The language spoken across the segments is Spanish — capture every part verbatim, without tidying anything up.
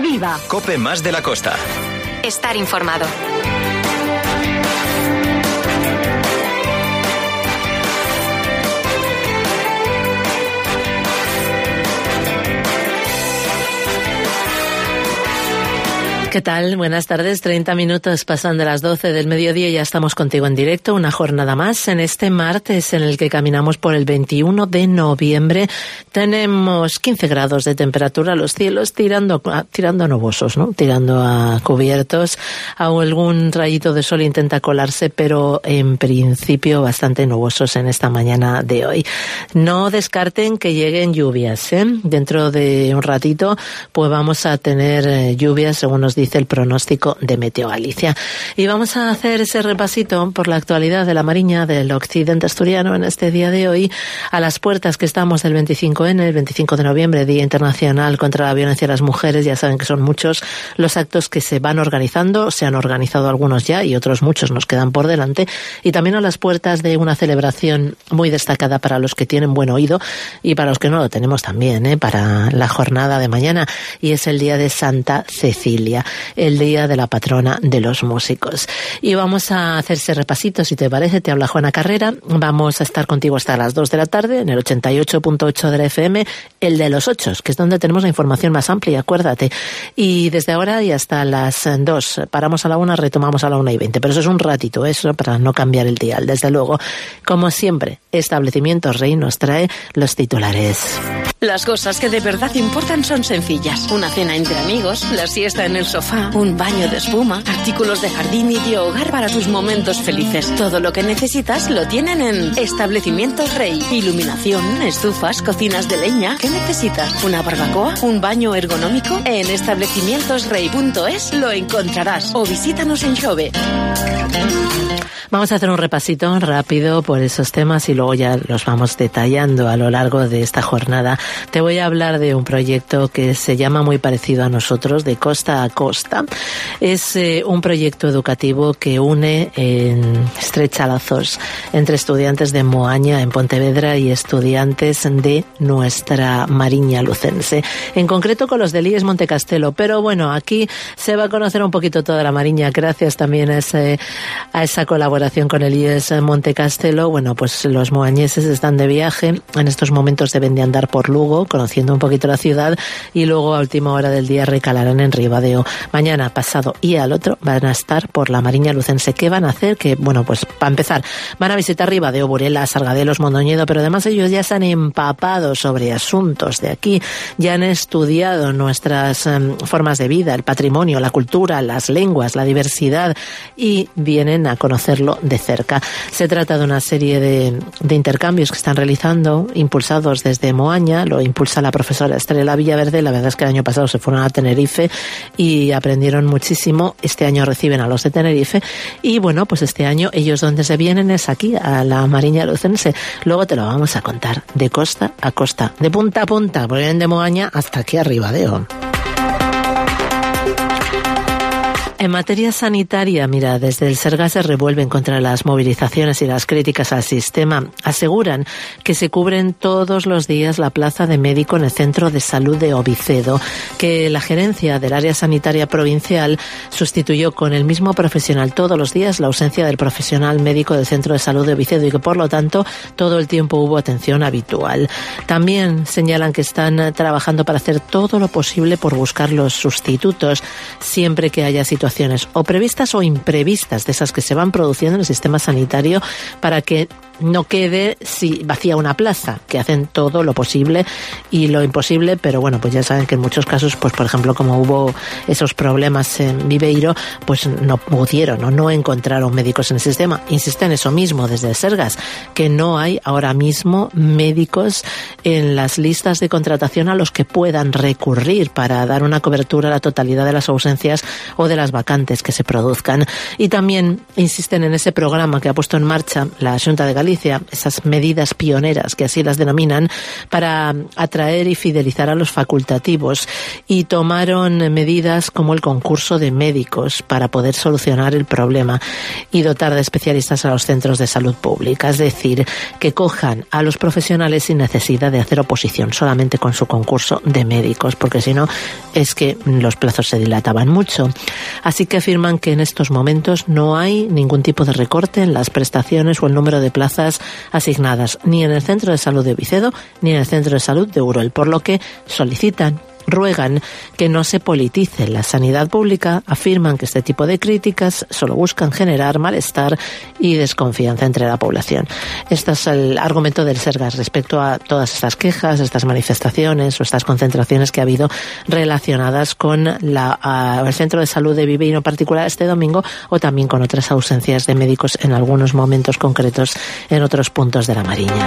Viva. COPE más de la costa. Estar informado. ¿Qué tal? Buenas tardes. treinta minutos pasan de las doce del mediodía y ya estamos contigo en directo. Una jornada más en este martes en el que caminamos por el veintiuno de noviembre. Tenemos quince grados de temperatura, los cielos tirando, tirando a nubosos, ¿no? Tirando a cubiertos. Algún rayito de sol intenta colarse, pero en principio bastante nubosos en esta mañana de hoy. No descarten que lleguen lluvias, ¿eh? Dentro de un ratito, pues vamos a tener lluvias, según nos dice el pronóstico de Meteo Galicia. Y vamos a hacer ese repasito por la actualidad de la Mariña del occidente asturiano en este día de hoy, a las puertas que estamos del veinticinco ene, el veinticinco de noviembre, Día Internacional contra la Violencia a las Mujeres. Ya saben que son muchos los actos que se van organizando, se han organizado algunos ya y otros muchos nos quedan por delante, y también a las puertas de una celebración muy destacada para los que tienen buen oído y para los que no lo tenemos también, ¿eh? Para la jornada de mañana, y es el Día de Santa Cecilia, el día de la patrona de los músicos. Y vamos a hacer ese repasito, si te parece. Te habla Juana Carrera. Vamos a estar contigo hasta las dos de la tarde en el ochenta y ocho punto ocho de la F M, el de los ocho, que es donde tenemos la información más amplia, acuérdate. Y desde ahora y hasta las dos, paramos a la una, retomamos a la una y veinte, pero eso es un ratito, eso para no cambiar el dial. Desde luego, como siempre, Establecimientos Rey nos trae los titulares. Las cosas que de verdad importan son sencillas. Una cena entre amigos, la siesta en el sofá, un baño de espuma, artículos de jardín y de hogar para tus momentos felices. Todo lo que necesitas lo tienen en Establecimientos Rey. Iluminación, estufas, cocinas de leña. ¿Qué necesitas? ¿Una barbacoa? ¿Un baño ergonómico? En establecimientos rey punto es lo encontrarás. O visítanos en Xove. Vamos a hacer un repasito rápido por esos temas y luego ya los vamos detallando a lo largo de esta jornada. Te voy a hablar de un proyecto que se llama muy parecido a nosotros, de Costa a Costa. Es eh, un proyecto educativo que une en estrecha lazos entre estudiantes de Moaña en Pontevedra y estudiantes de nuestra Mariña lucense. En concreto con los del I E S Montecastelo. Pero bueno, aquí se va a conocer un poquito toda la Mariña gracias también a, ese, a esa colaboración con el I E S Montecastelo. Bueno, pues los moañeses están de viaje. En estos momentos deben de andar por Lugo, conociendo un poquito la ciudad, y luego a última hora del día recalarán en Ribadeo. Mañana, pasado y al otro van a estar por la Mariña lucense. ¿Qué van a hacer? Que, bueno, pues para empezar, van a visitar Ribadeo, Burela, Sargadelos, Mondoñedo, pero además ellos ya se han empapado sobre asuntos de aquí, ya han estudiado nuestras um, formas de vida, el patrimonio, la cultura, las lenguas, la diversidad, y vienen a conocerlo de cerca. Se trata de una serie de, de intercambios que están realizando, impulsados desde Moaña. Lo impulsa la profesora Estrella Villaverde. La verdad es que el año pasado se fueron a Tenerife y aprendieron muchísimo. Este año reciben a los de Tenerife y bueno, pues este año ellos donde se vienen es aquí, a la Mariña lucense. Luego te lo vamos a contar de costa a costa, de punta a punta, porque vienen de Moaña hasta aquí arriba de Ribadeo. En materia sanitaria, mira, desde el Serga se revuelven contra las movilizaciones y las críticas al sistema. Aseguran que se cubren todos los días la plaza de médico en el Centro de Salud de Ovicedo, que la gerencia del área sanitaria provincial sustituyó con el mismo profesional todos los días la ausencia del profesional médico del Centro de Salud de Ovicedo y que por lo tanto todo el tiempo hubo atención habitual. También señalan que están trabajando para hacer todo lo posible por buscar los sustitutos siempre que haya situaciones o previstas o imprevistas de esas que se van produciendo en el sistema sanitario, para que no quede si vacía una plaza, que hacen todo lo posible y lo imposible, pero bueno, pues ya saben que en muchos casos, pues por ejemplo, como hubo esos problemas en Viveiro, pues no pudieron o no encontraron médicos en el sistema. Insisten eso mismo desde el Sergas, que no hay ahora mismo médicos en las listas de contratación a los que puedan recurrir para dar una cobertura a la totalidad de las ausencias o de las vacantes vacantes que se produzcan. Y también insisten en ese programa que ha puesto en marcha la Xunta de Galicia, esas medidas pioneras que así las denominan, para atraer y fidelizar a los facultativos, y tomaron medidas como el concurso de médicos para poder solucionar el problema y dotar de especialistas a los centros de salud pública, es decir, que cojan a los profesionales sin necesidad de hacer oposición, solamente con su concurso de médicos, porque si no es que los plazos se dilataban mucho. Así que afirman que en estos momentos no hay ningún tipo de recorte en las prestaciones o el número de plazas asignadas, ni en el centro de salud de Vicedo ni en el centro de salud de Uruel, por lo que solicitan, ruegan que no se politice la sanidad pública. Afirman que este tipo de críticas solo buscan generar malestar y desconfianza entre la población. Este es el argumento del Sergas respecto a todas estas quejas, estas manifestaciones o estas concentraciones que ha habido relacionadas con la, uh, el centro de salud de Viveiro en particular este domingo, o también con otras ausencias de médicos en algunos momentos concretos en otros puntos de la Mariña.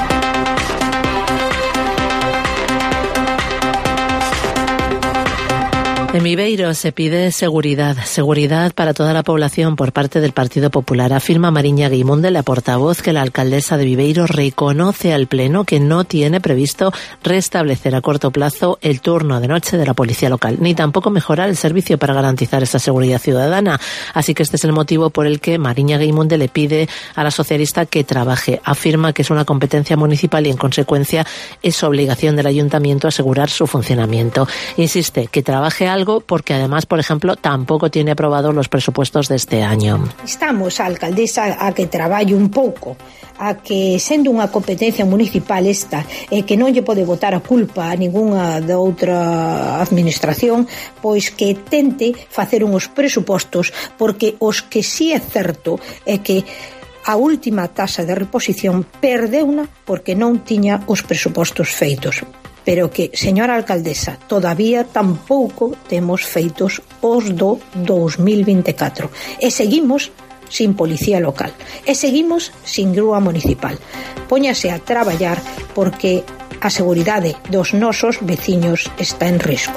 En Viveiro se pide seguridad, seguridad para toda la población por parte del Partido Popular. Afirma Mariña Guimunde, la portavoz, que la alcaldesa de Viveiro reconoce al Pleno que no tiene previsto restablecer a corto plazo el turno de noche de la policía local, ni tampoco mejorar el servicio para garantizar esa seguridad ciudadana. Así que este es el motivo por el que Mariña Guimunde le pide a la socialista que trabaje. Afirma que es una competencia municipal y, en consecuencia, es obligación del ayuntamiento asegurar su funcionamiento. Insiste que trabaje algo porque además, por ejemplo, tampoco tiene aprobados los presupuestos de este año. Estamos a alcaldesa a que traballe un pouco, a que, sendo unha competencia municipal esta, eh, que non lle pode botar a culpa a ningunha da outra administración, pois que tente facer uns presupostos, porque os que sí é certo é que a última taxa de reposición perdeuna porque non tiña os presupostos feitos. Pero que, señora alcaldesa, todavía tampouco temos feitos os do dos mil vinte e catro. E seguimos sin policía local. E seguimos sin grúa municipal. Póñase a traballar porque a seguridade dos nosos veciños está en risco.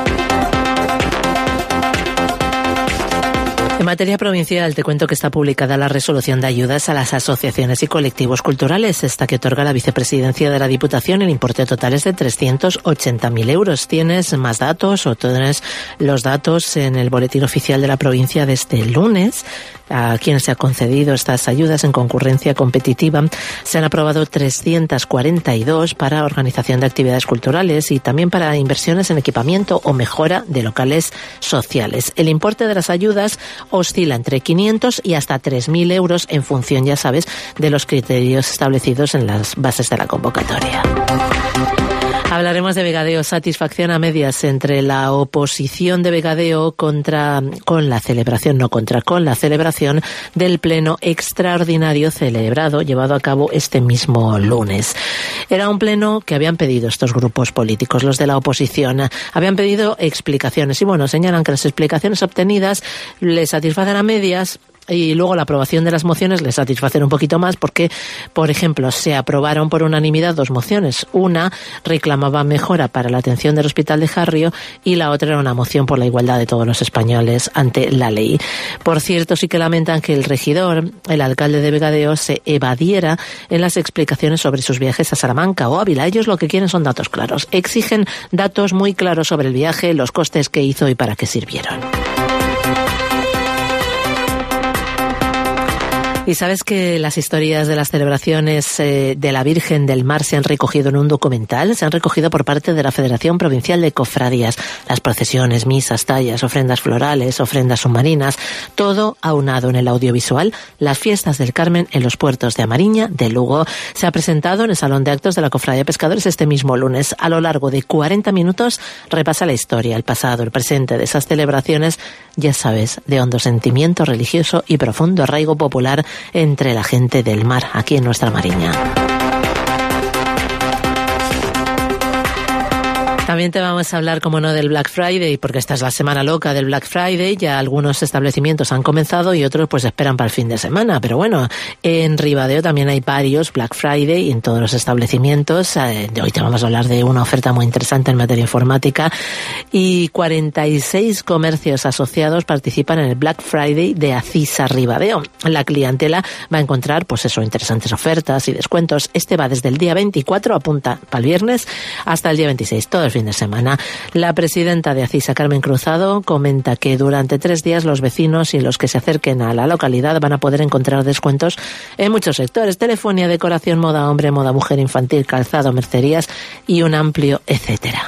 En materia provincial, te cuento que está publicada la resolución de ayudas a las asociaciones y colectivos culturales, esta que otorga la vicepresidencia de la Diputación. El importe total es de trescientos ochenta mil euros. Tienes más datos o tienes los datos en el boletín oficial de la provincia de este lunes. A quienes se ha concedido estas ayudas en concurrencia competitiva, se han aprobado trescientas cuarenta y dos para organización de actividades culturales y también para inversiones en equipamiento o mejora de locales sociales. El importe de las ayudas oscila entre quinientos y hasta tres mil euros en función, ya sabes, de los criterios establecidos en las bases de la convocatoria. Hablaremos de Vegadeo, satisfacción a medias entre la oposición de Vegadeo contra, con la celebración, no contra, con la celebración del pleno extraordinario celebrado, llevado a cabo este mismo lunes. Era un pleno que habían pedido estos grupos políticos, los de la oposición. Habían pedido explicaciones y, bueno, señalan que las explicaciones obtenidas les satisfacen a medias, y luego la aprobación de las mociones les satisfacen un poquito más porque, por ejemplo, se aprobaron por unanimidad dos mociones. Una reclamaba mejora para la atención del Hospital de Jarrio y la otra era una moción por la igualdad de todos los españoles ante la ley. Por cierto, sí que lamentan que el regidor, el alcalde de Vegadeo, se evadiera en las explicaciones sobre sus viajes a Salamanca o Ávila. Ellos lo que quieren son datos claros. Exigen datos muy claros sobre el viaje, los costes que hizo y para qué sirvieron. Y sabes que las historias de las celebraciones eh, de la Virgen del Mar se han recogido en un documental, se han recogido por parte de la Federación Provincial de Cofradías. Las procesiones, misas, tallas, ofrendas florales, ofrendas submarinas, todo aunado en el audiovisual. Las fiestas del Carmen en los puertos de Amariña, de Lugo, se ha presentado en el Salón de Actos de la Cofradía de Pescadores este mismo lunes. A lo largo de cuarenta minutos repasa la historia, el pasado, el presente de esas celebraciones, ya sabes, de hondo sentimiento religioso y profundo arraigo popular entre la gente del mar, aquí en nuestra Mariña. También te vamos a hablar, como no, del Black Friday, porque esta es la semana loca del Black Friday. Ya algunos establecimientos han comenzado y otros pues esperan para el fin de semana. Pero bueno, en Ribadeo también hay varios Black Friday en todos los establecimientos. Eh, hoy te vamos a hablar de una oferta muy interesante en materia informática. Y cuarenta y seis comercios asociados participan en el Black Friday de Acisa Ribadeo. La clientela va a encontrar, pues eso, interesantes ofertas y descuentos. Este va desde el día veinticuatro, apunta para el viernes, hasta el día veintiséis, todo el fin de semana. La presidenta de Acisa, Carmen Cruzado, comenta que durante tres días los vecinos y los que se acerquen a la localidad van a poder encontrar descuentos en muchos sectores: telefonía, decoración, moda hombre, moda mujer, infantil, calzado, mercerías y un amplio etcétera.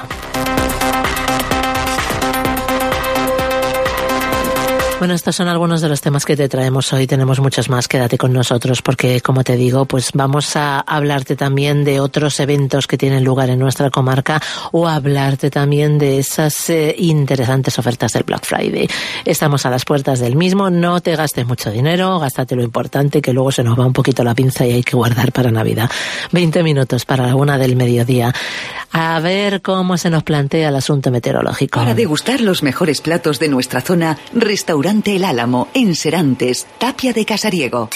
Bueno, estos son algunos de los temas que te traemos hoy. Tenemos muchos más. Quédate con nosotros porque, como te digo, pues vamos a hablarte también de otros eventos que tienen lugar en nuestra comarca o a hablarte también de esas eh, interesantes ofertas del Black Friday. Estamos a las puertas del mismo. No te gastes mucho dinero, gástate lo importante, que luego se nos va un poquito la pinza y hay que guardar para Navidad. veinte minutos para la una del mediodía. A ver cómo se nos plantea el asunto meteorológico. Para degustar los mejores platos de nuestra zona, Restaurante El Álamo, en Serantes, Tapia de Casariego.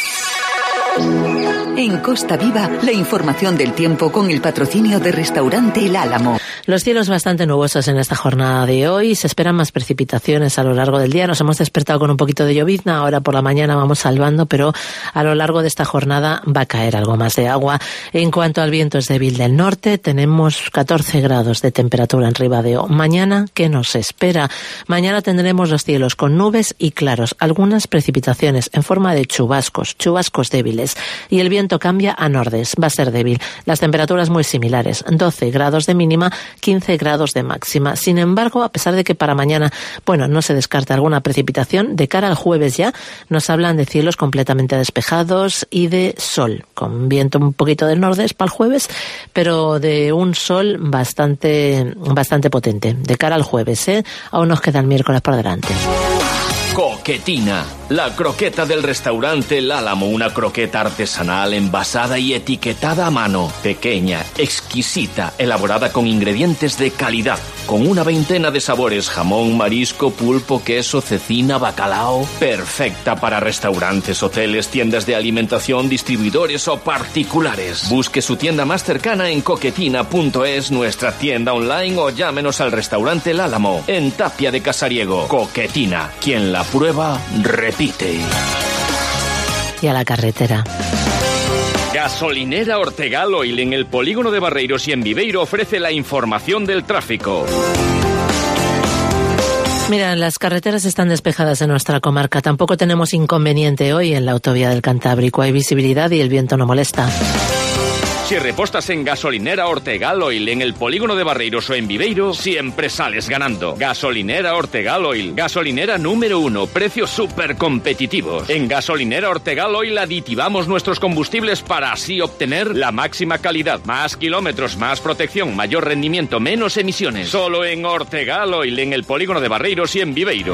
En Costa Viva, la información del tiempo con el patrocinio de Restaurante El Álamo. Los cielos bastante nubosos en esta jornada de hoy. Se esperan más precipitaciones a lo largo del día. Nos hemos despertado con un poquito de llovizna. Ahora por la mañana vamos salvando, pero a lo largo de esta jornada va a caer algo más de agua. En cuanto al viento, es débil del norte. Tenemos catorce grados de temperatura en Ribadeo. Mañana, ¿qué nos espera? Mañana tendremos los cielos con nubes y claros. Algunas precipitaciones en forma de chubascos, chubascos débiles. Y el viento cambia a nordés, va a ser débil. Las temperaturas muy similares, doce grados de mínima, quince grados de máxima. Sin embargo, a pesar de que para mañana, bueno, no se descarta alguna precipitación, de cara al jueves ya nos hablan de cielos completamente despejados y de sol, con viento un poquito del nordés para el jueves, pero de un sol bastante, bastante potente. De cara al jueves, ¿eh? Aún nos queda el miércoles por delante. Coquetina, la croqueta del restaurante El Álamo, una croqueta artesanal envasada y etiquetada a mano, pequeña, exquisita, elaborada con ingredientes de calidad, con una veintena de sabores: jamón, marisco, pulpo, queso, cecina, bacalao, perfecta para restaurantes, hoteles, tiendas de alimentación, distribuidores o particulares. Busque su tienda más cercana en coquetina punto es, nuestra tienda online, o llámenos al restaurante El Álamo, en Tapia de Casariego. Coquetina, quien la prueba, repite. Y a la carretera. Gasolinera Ortegal Oil, en el polígono de Barreiros y en Viveiro, ofrece la información del tráfico. Mira, las carreteras están despejadas en nuestra comarca. Tampoco tenemos inconveniente hoy en la autovía del Cantábrico. Hay visibilidad y el viento no molesta. Si repostas en Gasolinera Ortegal Oil, en el polígono de Barreiros o en Viveiro, siempre sales ganando. Gasolinera Ortegal Oil, gasolinera número uno, precios súper competitivos. En Gasolinera Ortegal Oil aditivamos nuestros combustibles para así obtener la máxima calidad, más kilómetros, más protección, mayor rendimiento, menos emisiones. Solo en Ortegal Oil, en el polígono de Barreiros y en Viveiro.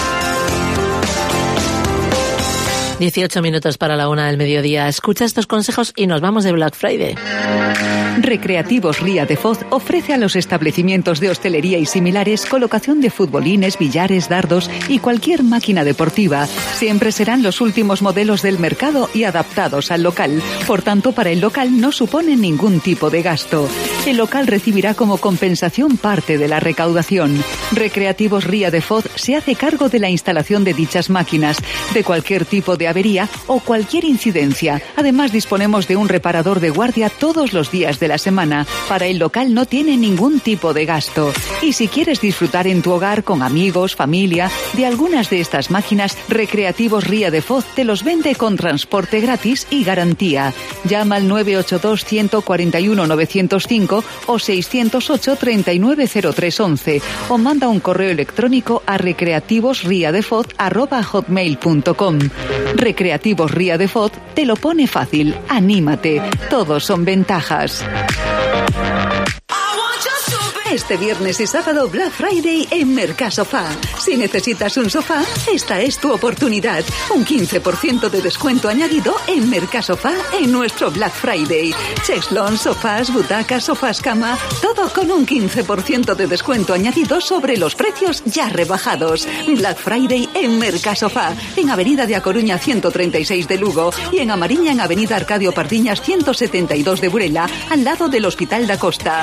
dieciocho minutos para la una del mediodía. Escucha estos consejos y nos vamos de Black Friday. Recreativos Ría de Foz ofrece a los establecimientos de hostelería y similares colocación de futbolines, billares, dardos y cualquier máquina deportiva. Siempre serán los últimos modelos del mercado y adaptados al local. Por tanto, para el local no suponen ningún tipo de gasto. El local recibirá como compensación parte de la recaudación. Recreativos Ría de Foz se hace cargo de la instalación de dichas máquinas, de cualquier tipo de avería o cualquier incidencia. Además, disponemos de un reparador de guardia todos los días de la semana. Para el local no tiene ningún tipo de gasto. Y si quieres disfrutar en tu hogar con amigos, familia, de algunas de estas máquinas, Recreativos Ría de Foz te los vende con transporte gratis y garantía. Llama al nueve ocho dos, uno cuatro uno, nueve cero cinco o seis cero ocho, treinta y nueve cero tres once o manda un correo electrónico a recreativosriadefoz arroba hotmail punto com. Recreativos Ría de Foz te lo pone fácil. Anímate. Todos son ventajas. Este viernes y sábado Black Friday en Mercasofá. Si necesitas un sofá, esta es tu oportunidad. Un quince por ciento de descuento añadido en Mercasofá en nuestro Black Friday. Cheslón, sofás, butacas, sofás cama, todo con un quince por ciento de descuento añadido sobre los precios ya rebajados. Black Friday en Mercasofá, en Avenida de A Coruña ciento treinta y seis de Lugo y en Amariña en Avenida Arcadio Pardiñas ciento setenta y dos de Burela, al lado del Hospital da Costa.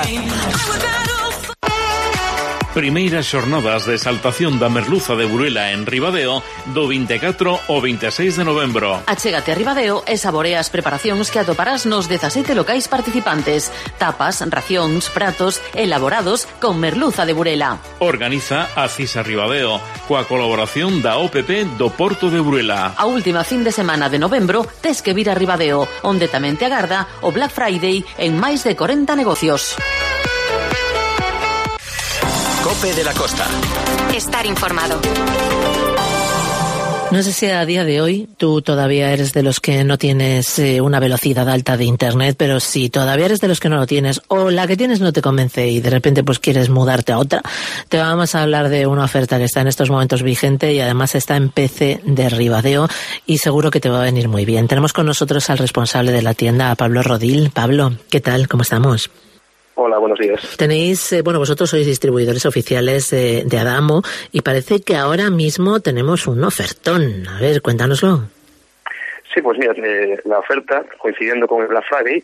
Primeiras xornadas de exaltación da merluza de Burela en Ribadeo do vinte e catro ao vinte e seis de novembro. Achégate a Ribadeo e saborea as preparacións que atoparás nos dezasete locais participantes. Tapas, racións, pratos elaborados con merluza de Burela. Organiza a Cisa Ribadeo coa colaboración da O P P do Porto de Burela. A última fin de semana de novembro tes que vir a Ribadeo, onde tamén te agarda o Black Friday en máis de corenta negocios. Cope de la Costa. Estar informado. No sé si a día de hoy tú todavía eres de los que no tienes eh, una velocidad alta de internet, pero si todavía eres de los que no lo tienes o la que tienes no te convence y de repente pues quieres mudarte a otra, te vamos a hablar de una oferta que está en estos momentos vigente y además está en P C de Ribadeo y seguro que te va a venir muy bien. Tenemos con nosotros al responsable de la tienda, a Pablo Rodil. Pablo, ¿qué tal? ¿Cómo estamos? Hola, buenos días. Tenéis, eh, bueno, vosotros sois distribuidores oficiales de, de Adamo y parece que ahora mismo tenemos un ofertón. A ver, cuéntanoslo. Sí, pues mira, eh, la oferta, coincidiendo con el Black Friday,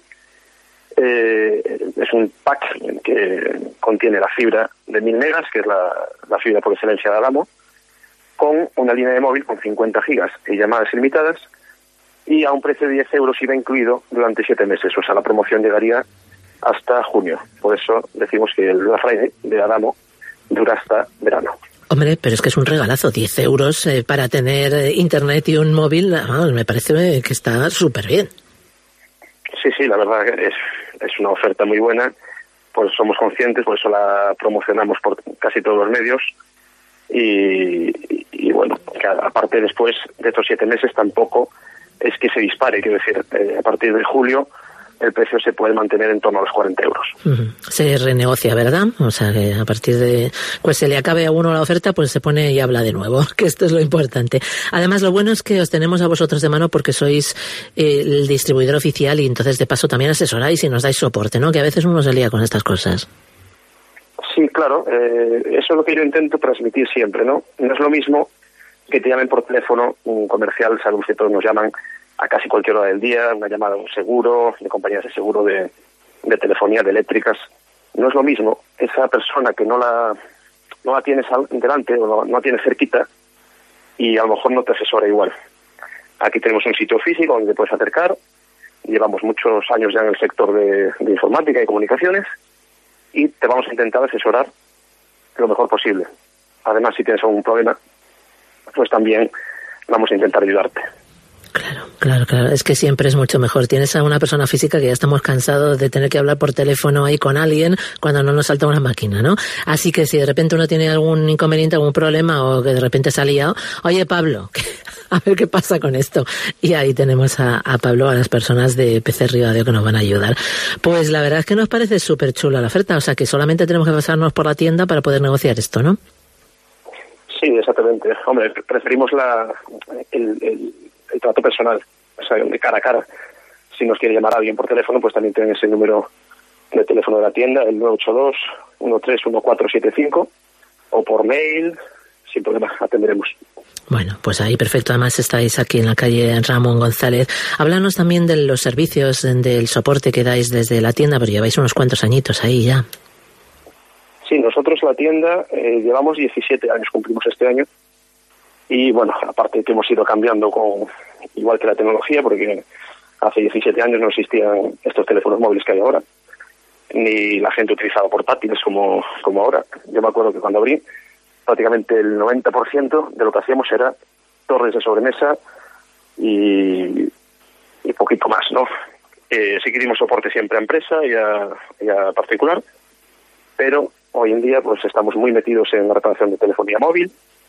eh, es un pack que contiene la fibra de mil megas, que es la, la fibra por excelencia de Adamo, con una línea de móvil con cincuenta gigas y llamadas ilimitadas y a un precio de diez euros I V A incluido durante siete meses. O sea, la promoción llegaría hasta junio. Por eso decimos que el Black Friday de Adamo dura hasta verano. Hombre, pero es que es un regalazo, diez euros eh, para tener eh, internet y un móvil, ah, me parece que está súper bien. Sí, sí, la verdad que es, es una oferta muy buena, pues somos conscientes, por eso la promocionamos por casi todos los medios y, y, y bueno, que aparte después de estos siete meses tampoco es que se dispare, quiero decir, eh, a partir de julio el precio se puede mantener en torno a los cuarenta euros. Uh-huh. Se renegocia, ¿verdad? O sea, que a partir de... Pues se le acabe a uno la oferta, pues se pone y habla de nuevo, que esto es lo importante. Además, lo bueno es que os tenemos a vosotros de mano porque sois eh, el distribuidor oficial y entonces de paso también asesoráis y nos dais soporte, ¿no? Que a veces uno se lía con estas cosas. Sí, claro. Eh, eso es lo que yo intento transmitir siempre, ¿no? No es lo mismo que te llamen por teléfono un comercial, sabemos que todos nos llaman a casi cualquier hora del día, una llamada de un seguro, de compañías de seguro, de, de telefonía, de eléctricas. No es lo mismo esa persona que no la no la tienes delante o no, no la tienes cerquita y a lo mejor no te asesora igual. Aquí tenemos un sitio físico donde te puedes acercar, llevamos muchos años ya en el sector de, de informática y comunicaciones y te vamos a intentar asesorar lo mejor posible. Además, si tienes algún problema, pues también vamos a intentar ayudarte. Claro, claro, claro. Es que siempre es mucho mejor. Tienes a una persona física que ya estamos cansados de tener que hablar por teléfono ahí con alguien cuando no nos salta una máquina, ¿no? Así que si de repente uno tiene algún inconveniente, algún problema o que de repente se ha liado, oye, Pablo, a ver qué pasa con esto. Y ahí tenemos a, a Pablo, a las personas de P C Ribadeo que nos van a ayudar. Pues la verdad es que nos parece súper chula la oferta. O sea que solamente tenemos que pasarnos por la tienda para poder negociar esto, ¿no? Sí, exactamente. Hombre, preferimos la el, el el trato personal, o sea, de cara a cara. Si nos quiere llamar a alguien por teléfono, pues también tienen ese número de teléfono de la tienda, el nueve ocho dos, uno tres uno cuatro siete cinco, o por mail, sin problema, atenderemos. Bueno, pues ahí perfecto. Además estáis aquí en la calle Ramón González. Háblanos también de los servicios, del soporte que dais desde la tienda, pero lleváis unos cuantos añitos ahí ya. Sí, nosotros la tienda eh, llevamos diecisiete años, cumplimos este año. Y bueno, aparte que hemos ido cambiando con igual que la tecnología, porque hace diecisiete años no existían estos teléfonos móviles que hay ahora, ni la gente utilizaba portátiles como, como ahora. Yo me acuerdo que cuando abrí, prácticamente el noventa por ciento de lo que hacíamos era torres de sobremesa y, y poquito más, ¿no? Eh, sí que dimos soporte siempre a empresa y a, y a particular, pero hoy en día pues estamos muy metidos en la reparación de telefonía móvil,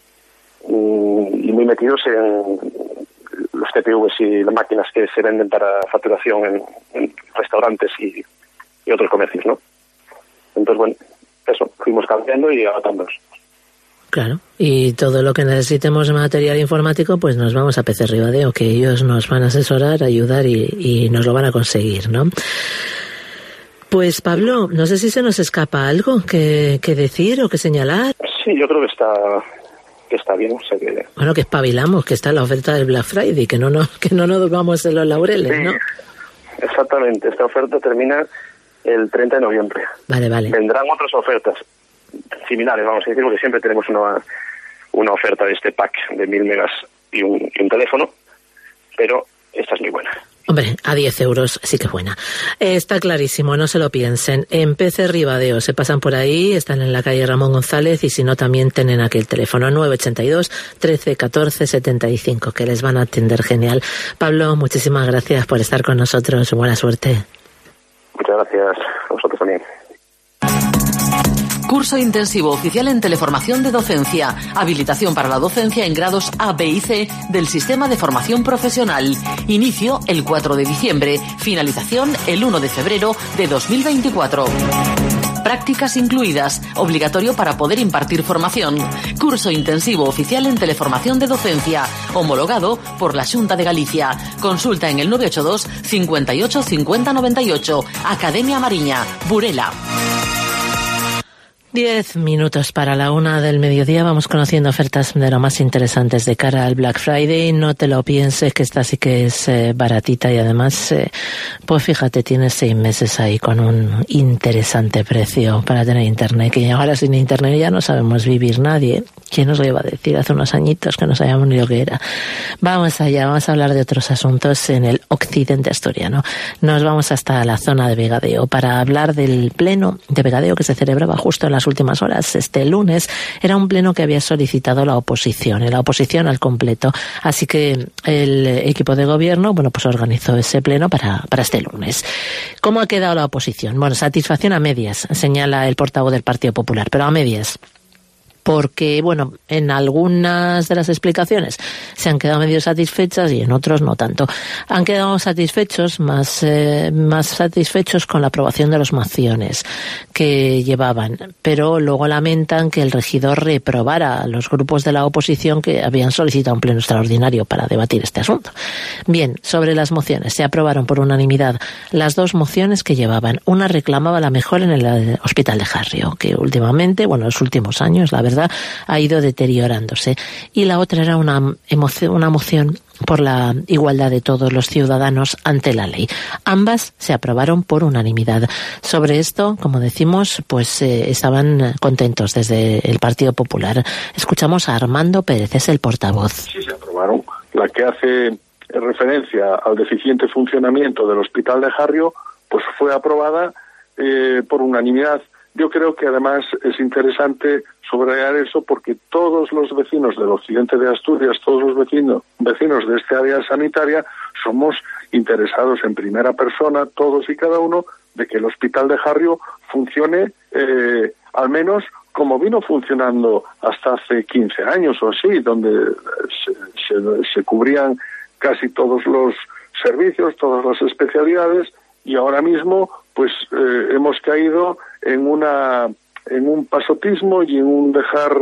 y muy metidos en los T P Vs y las máquinas que se venden para facturación en, en restaurantes y, y otros comercios, ¿no? Entonces, bueno, eso, fuimos cambiando y adaptándonos. Claro, y todo lo que necesitemos de material informático, pues nos vamos a P C Ribadeo, que ellos nos van a asesorar, ayudar y, y nos lo van a conseguir, ¿no? Pues Pablo, no sé si se nos escapa algo que, que decir o que señalar. Sí, yo creo que está que está bien, o sea que... Bueno, que espabilamos, que está la oferta del Black Friday, que no nos, que no nos durmamos en los laureles, ¿no? Sí, exactamente, esta oferta termina el treinta de noviembre. Vale, vale. Vendrán otras ofertas similares, vamos a decir, porque siempre tenemos una, una oferta de este pack de mil megas y un, y un teléfono, pero esta es muy buena. Hombre, a diez euros sí que es buena. Eh, está clarísimo, no se lo piensen. En P C Ribadeo se pasan por ahí, están en la calle Ramón González y si no también tienen aquí el teléfono nueve ochenta y dos, trece, catorce, setenta y cinco, que les van a atender genial. Pablo, muchísimas gracias por estar con nosotros. Buena suerte. Muchas gracias a vosotros también. Curso intensivo oficial en teleformación de docencia. Habilitación para la docencia en grados A, B y C del Sistema de Formación Profesional. Inicio el cuatro de diciembre. Finalización el uno de febrero de dos mil veinticuatro. Prácticas incluidas. Obligatorio para poder impartir formación. Curso intensivo oficial en teleformación de docencia. Homologado por la Xunta de Galicia. Consulta en el nueve ocho dos, cincuenta y ocho, cincuenta, noventa y ocho. Academia Mariña, Burela. Diez minutos para la una del mediodía. Vamos conociendo ofertas de lo más interesantes de cara al Black Friday. No te lo pienses, que esta sí que es eh, baratita y además, eh, pues fíjate, tienes seis meses ahí con un interesante precio para tener internet, que ahora sin internet ya no sabemos vivir nadie. ¿Quién nos lo iba a decir hace unos añitos que no sabíamos ni lo que era? Vamos allá, vamos a hablar de otros asuntos en el occidente asturiano. Nos vamos hasta la zona de Vegadeo para hablar del pleno de Vegadeo que se celebraba justo en las últimas horas. Este lunes era un pleno que había solicitado la oposición, la oposición al completo. Así que el equipo de gobierno, bueno, pues organizó ese pleno para, para este lunes. ¿Cómo ha quedado la oposición? Bueno, satisfacción a medias, señala el portavoz del Partido Popular, pero a medias. Porque, bueno, en algunas de las explicaciones se han quedado medio satisfechas y en otros no tanto. Han quedado satisfechos, más, eh, más satisfechos con la aprobación de las mociones que llevaban, pero luego lamentan que el regidor reprobara a los grupos de la oposición que habían solicitado un pleno extraordinario para debatir este asunto. Bien, sobre las mociones, se aprobaron por unanimidad las dos mociones que llevaban. Una reclamaba la mejora en el Hospital de Jarrio, que últimamente, bueno, en los últimos años, la verdad, ha ido deteriorándose. Y la otra era una, emoción, una moción por la igualdad de todos los ciudadanos ante la ley. Ambas se aprobaron por unanimidad. Sobre esto, como decimos, pues eh, estaban contentos desde el Partido Popular. Escuchamos a Armando Pérez, es el portavoz. Sí, se aprobaron. La que hace referencia al deficiente funcionamiento del Hospital de Jarrio, pues fue aprobada eh, por unanimidad. Yo creo que además es interesante subrayar eso porque todos los vecinos del occidente de Asturias, todos los vecinos, vecinos de este área sanitaria, somos interesados en primera persona, todos y cada uno, de que el Hospital de Jarrio funcione eh, al menos como vino funcionando hasta hace quince años o así, donde se, se, se cubrían casi todos los servicios, todas las especialidades, y ahora mismo pues eh, hemos caído en una en un pasotismo y en un dejar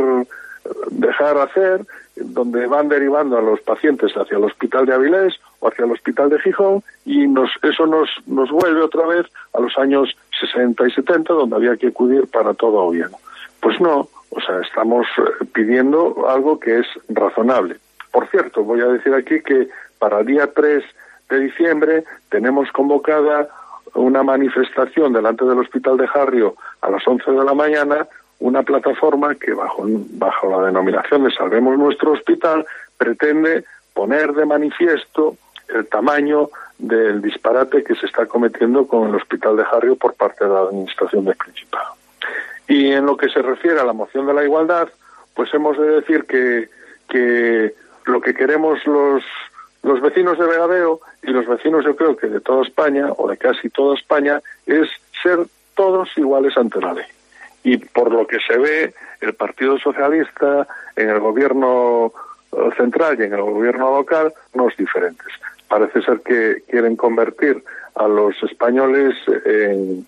dejar hacer, donde van derivando a los pacientes hacia el Hospital de Avilés o hacia el Hospital de Gijón, y nos eso nos nos vuelve otra vez a los años sesenta y setenta, donde había que acudir para todo Oviedo. Pues no, o sea, estamos pidiendo algo que es razonable. Por cierto, voy a decir aquí que para el día tres de diciembre tenemos convocada una manifestación delante del Hospital de Jarrio a las once de la mañana, una plataforma que bajo, bajo la denominación de Salvemos Nuestro Hospital pretende poner de manifiesto el tamaño del disparate que se está cometiendo con el Hospital de Jarrio por parte de la Administración del Principado. Y en lo que se refiere a la moción de la igualdad, pues hemos de decir que, que lo que queremos los Los vecinos de Vegadeo y los vecinos, yo creo que de toda España, o de casi toda España, es ser todos iguales ante la ley. Y por lo que se ve, el Partido Socialista en el gobierno central y en el gobierno local no es diferentes. Parece ser que quieren convertir a los españoles en,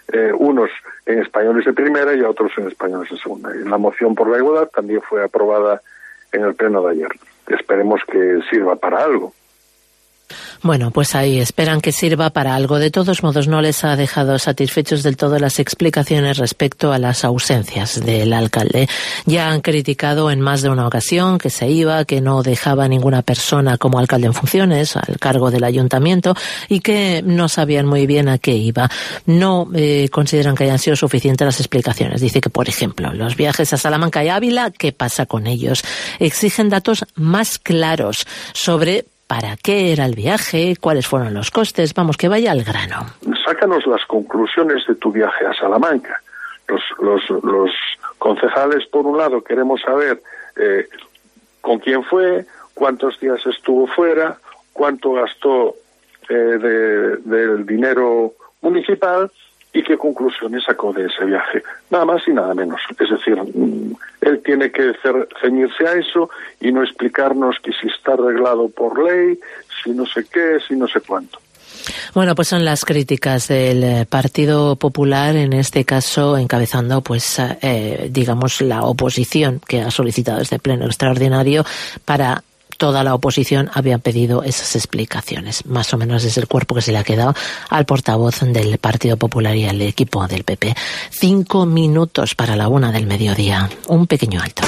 eh, unos en españoles de primera y a otros en españoles de segunda. Y la moción por la igualdad también fue aprobada en el pleno de ayer. Esperemos que sirva para algo. Bueno, pues ahí esperan que sirva para algo. De todos modos, no les ha dejado satisfechos del todo las explicaciones respecto a las ausencias del alcalde. Ya han criticado en más de una ocasión que se iba, que no dejaba a ninguna persona como alcalde en funciones al cargo del ayuntamiento y que no sabían muy bien a qué iba. No eh, consideran que hayan sido suficientes las explicaciones. Dice que, por ejemplo, los viajes a Salamanca y Ávila, ¿qué pasa con ellos? Exigen datos más claros sobre ¿para qué era el viaje? ¿Cuáles fueron los costes? Vamos, que vaya al grano. Sácanos las conclusiones de tu viaje a Salamanca. Los, los, los concejales, por un lado, queremos saber eh, con quién fue, cuántos días estuvo fuera, cuánto gastó eh, de, del dinero municipal y qué conclusiones sacó de ese viaje. Nada más y nada menos. Es decir, él tiene que ceñirse a eso y no explicarnos que si está arreglado por ley, si no sé qué, si no sé cuánto. Bueno, pues son las críticas del Partido Popular, en este caso encabezando, pues, eh, digamos, la oposición que ha solicitado este pleno extraordinario para... Toda la oposición había pedido esas explicaciones. Más o menos es el cuerpo que se le ha quedado al portavoz del Partido Popular y al equipo del P P. Cinco minutos para la una del mediodía. Un pequeño alto.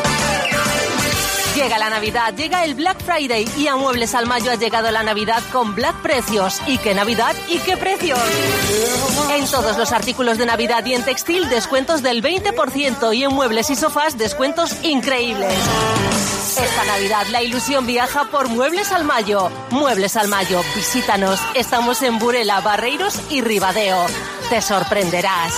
Llega la Navidad, llega el Black Friday y a Muebles al Mayo ha llegado la Navidad con Black Precios. ¿Y qué Navidad y qué precios? En todos los artículos de Navidad y en textil descuentos del veinte por ciento y en muebles y sofás descuentos increíbles. Esta Navidad la ilusión viaja por Muebles al Mayo. Muebles al Mayo, visítanos. Estamos en Burela, Barreiros y Ribadeo. Te sorprenderás.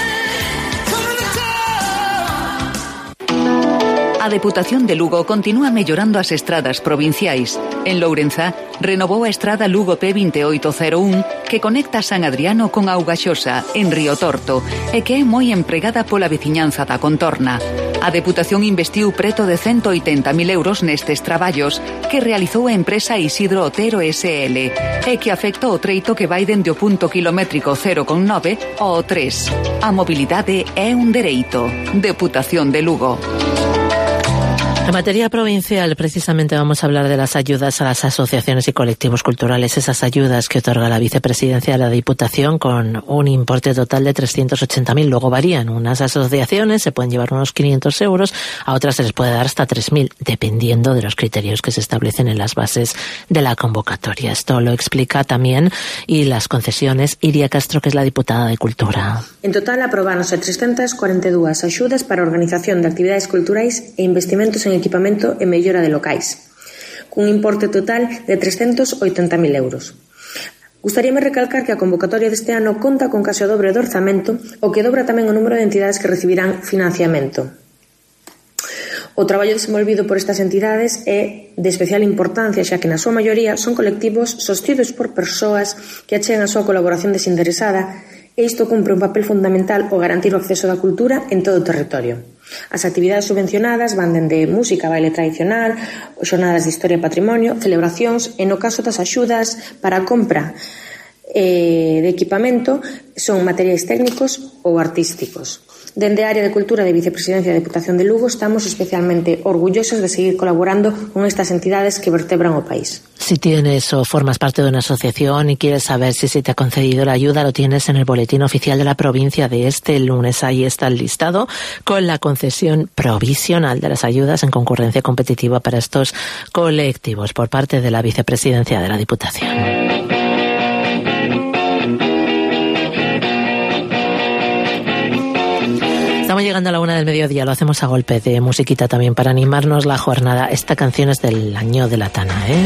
A Deputación de Lugo continúa mellorando as estradas provinciais. En Lourenza, renovou a estrada Lugo P veintiocho cero uno que conecta San Adriano con Augaxosa, en Río Torto, e que é moi empregada pola veciñanza da contorna. A Deputación investiu preto de ciento oitenta mil euros nestes traballos que realizou a empresa Isidro Otero S L e que afecta o treito que vai dende o punto kilométrico cero coma nove ao tres. A mobilidade é un dereito. Deputación de Lugo. En materia provincial, precisamente vamos a hablar de las ayudas a las asociaciones y colectivos culturales, esas ayudas que otorga la vicepresidencia de la Diputación con un importe total de trescientos ochenta mil. Luego varían. Unas asociaciones se pueden llevar unos quinientos euros, a otras se les puede dar hasta tres mil, dependiendo de los criterios que se establecen en las bases de la convocatoria. Esto lo explica también, y las concesiones, Iria Castro, que es la diputada de Cultura. En total aprobaronse trescientas cuarenta e dúas axudas para a organización de actividades culturais e investimentos en equipamento e mellora de locais, cun importe total de trescentos oitenta mil euros. Gustaríame recalcar que a convocatoria deste ano conta con case o dobre do orzamento, o que dobra tamén o número de entidades que recibirán financiamento. O traballo desenvolvido por estas entidades é de especial importancia, xa que na súa maioría son colectivos sostidos por persoas que achegan a súa colaboración desinteresada, e isto cumpre un papel fundamental o garantir o acceso da cultura en todo o territorio. As actividades subvencionadas van dende música, baile tradicional, xornadas de historia e patrimonio, celebracións, e no caso das axudas para a compra eh, de equipamento son materiais técnicos ou artísticos. Dende a área de cultura de Vicepresidencia da Deputación de Lugo estamos especialmente orgullosos de seguir colaborando con estas entidades que vertebran o país. Si tienes o formas parte de una asociación y quieres saber si se te ha concedido la ayuda, lo tienes en el boletín oficial de la provincia de este lunes. Ahí está el listado con la concesión provisional de las ayudas en concurrencia competitiva para estos colectivos por parte de la Vicepresidencia de la Diputación. Estamos llegando a la una del mediodía, lo hacemos a golpe de musiquita también para animarnos la jornada. Esta canción es del año de la Tana, ¿eh?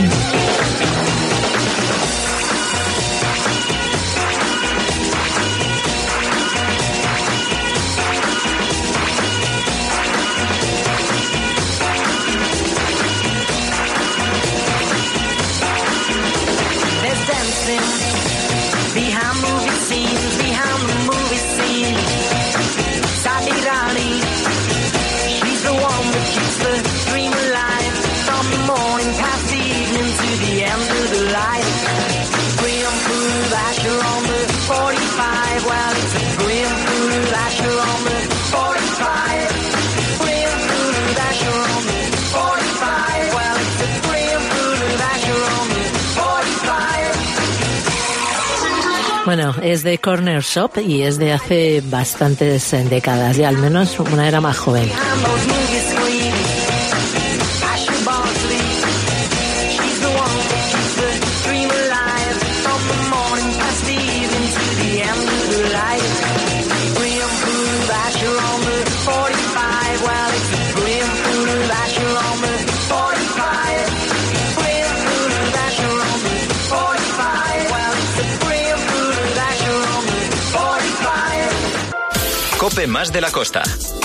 She's the dream alive from the morning past evening to the end Bueno, es de Corner Shop y es de hace bastantes décadas, ya al menos una era más joven. Cope Más de la Costa.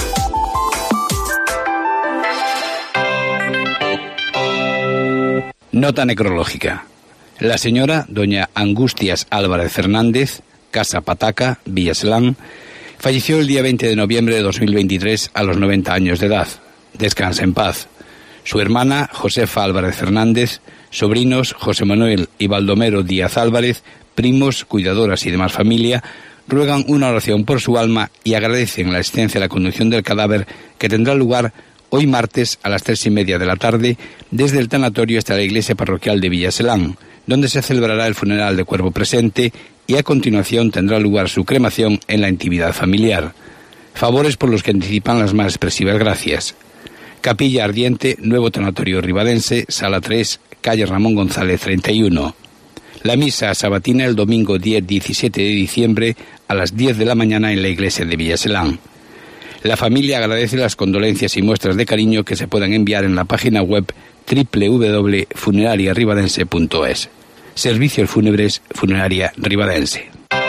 Nota necrológica. La señora doña Angustias Álvarez Fernández, Casa Pataca, Villaslán, falleció el día veinte de noviembre de dos mil veintitrés a los noventa años de edad. Descansa en paz. Su hermana, Josefa Álvarez Fernández, sobrinos José Manuel y Baldomero Díaz Álvarez, primos, cuidadoras y demás familia, ruegan una oración por su alma y agradecen la asistencia a la conducción del cadáver que tendrá lugar hoy martes a las tres y media de la tarde desde el tanatorio hasta la iglesia parroquial de Villaselán, donde se celebrará el funeral de cuerpo presente y a continuación tendrá lugar su cremación en la intimidad familiar. Favores por los que anticipan las más expresivas gracias. Capilla Ardiente, Nuevo Tanatorio Ribadense, Sala tres, calle Ramón González treinta y uno. La misa sabatina el domingo día diecisiete de diciembre a las diez de la mañana en la iglesia de Villaselán. La familia agradece las condolencias y muestras de cariño que se puedan enviar en la página web doble u doble u doble u punto funeraria ribadense punto es. Servicios Fúnebres Funeraria Ribadense.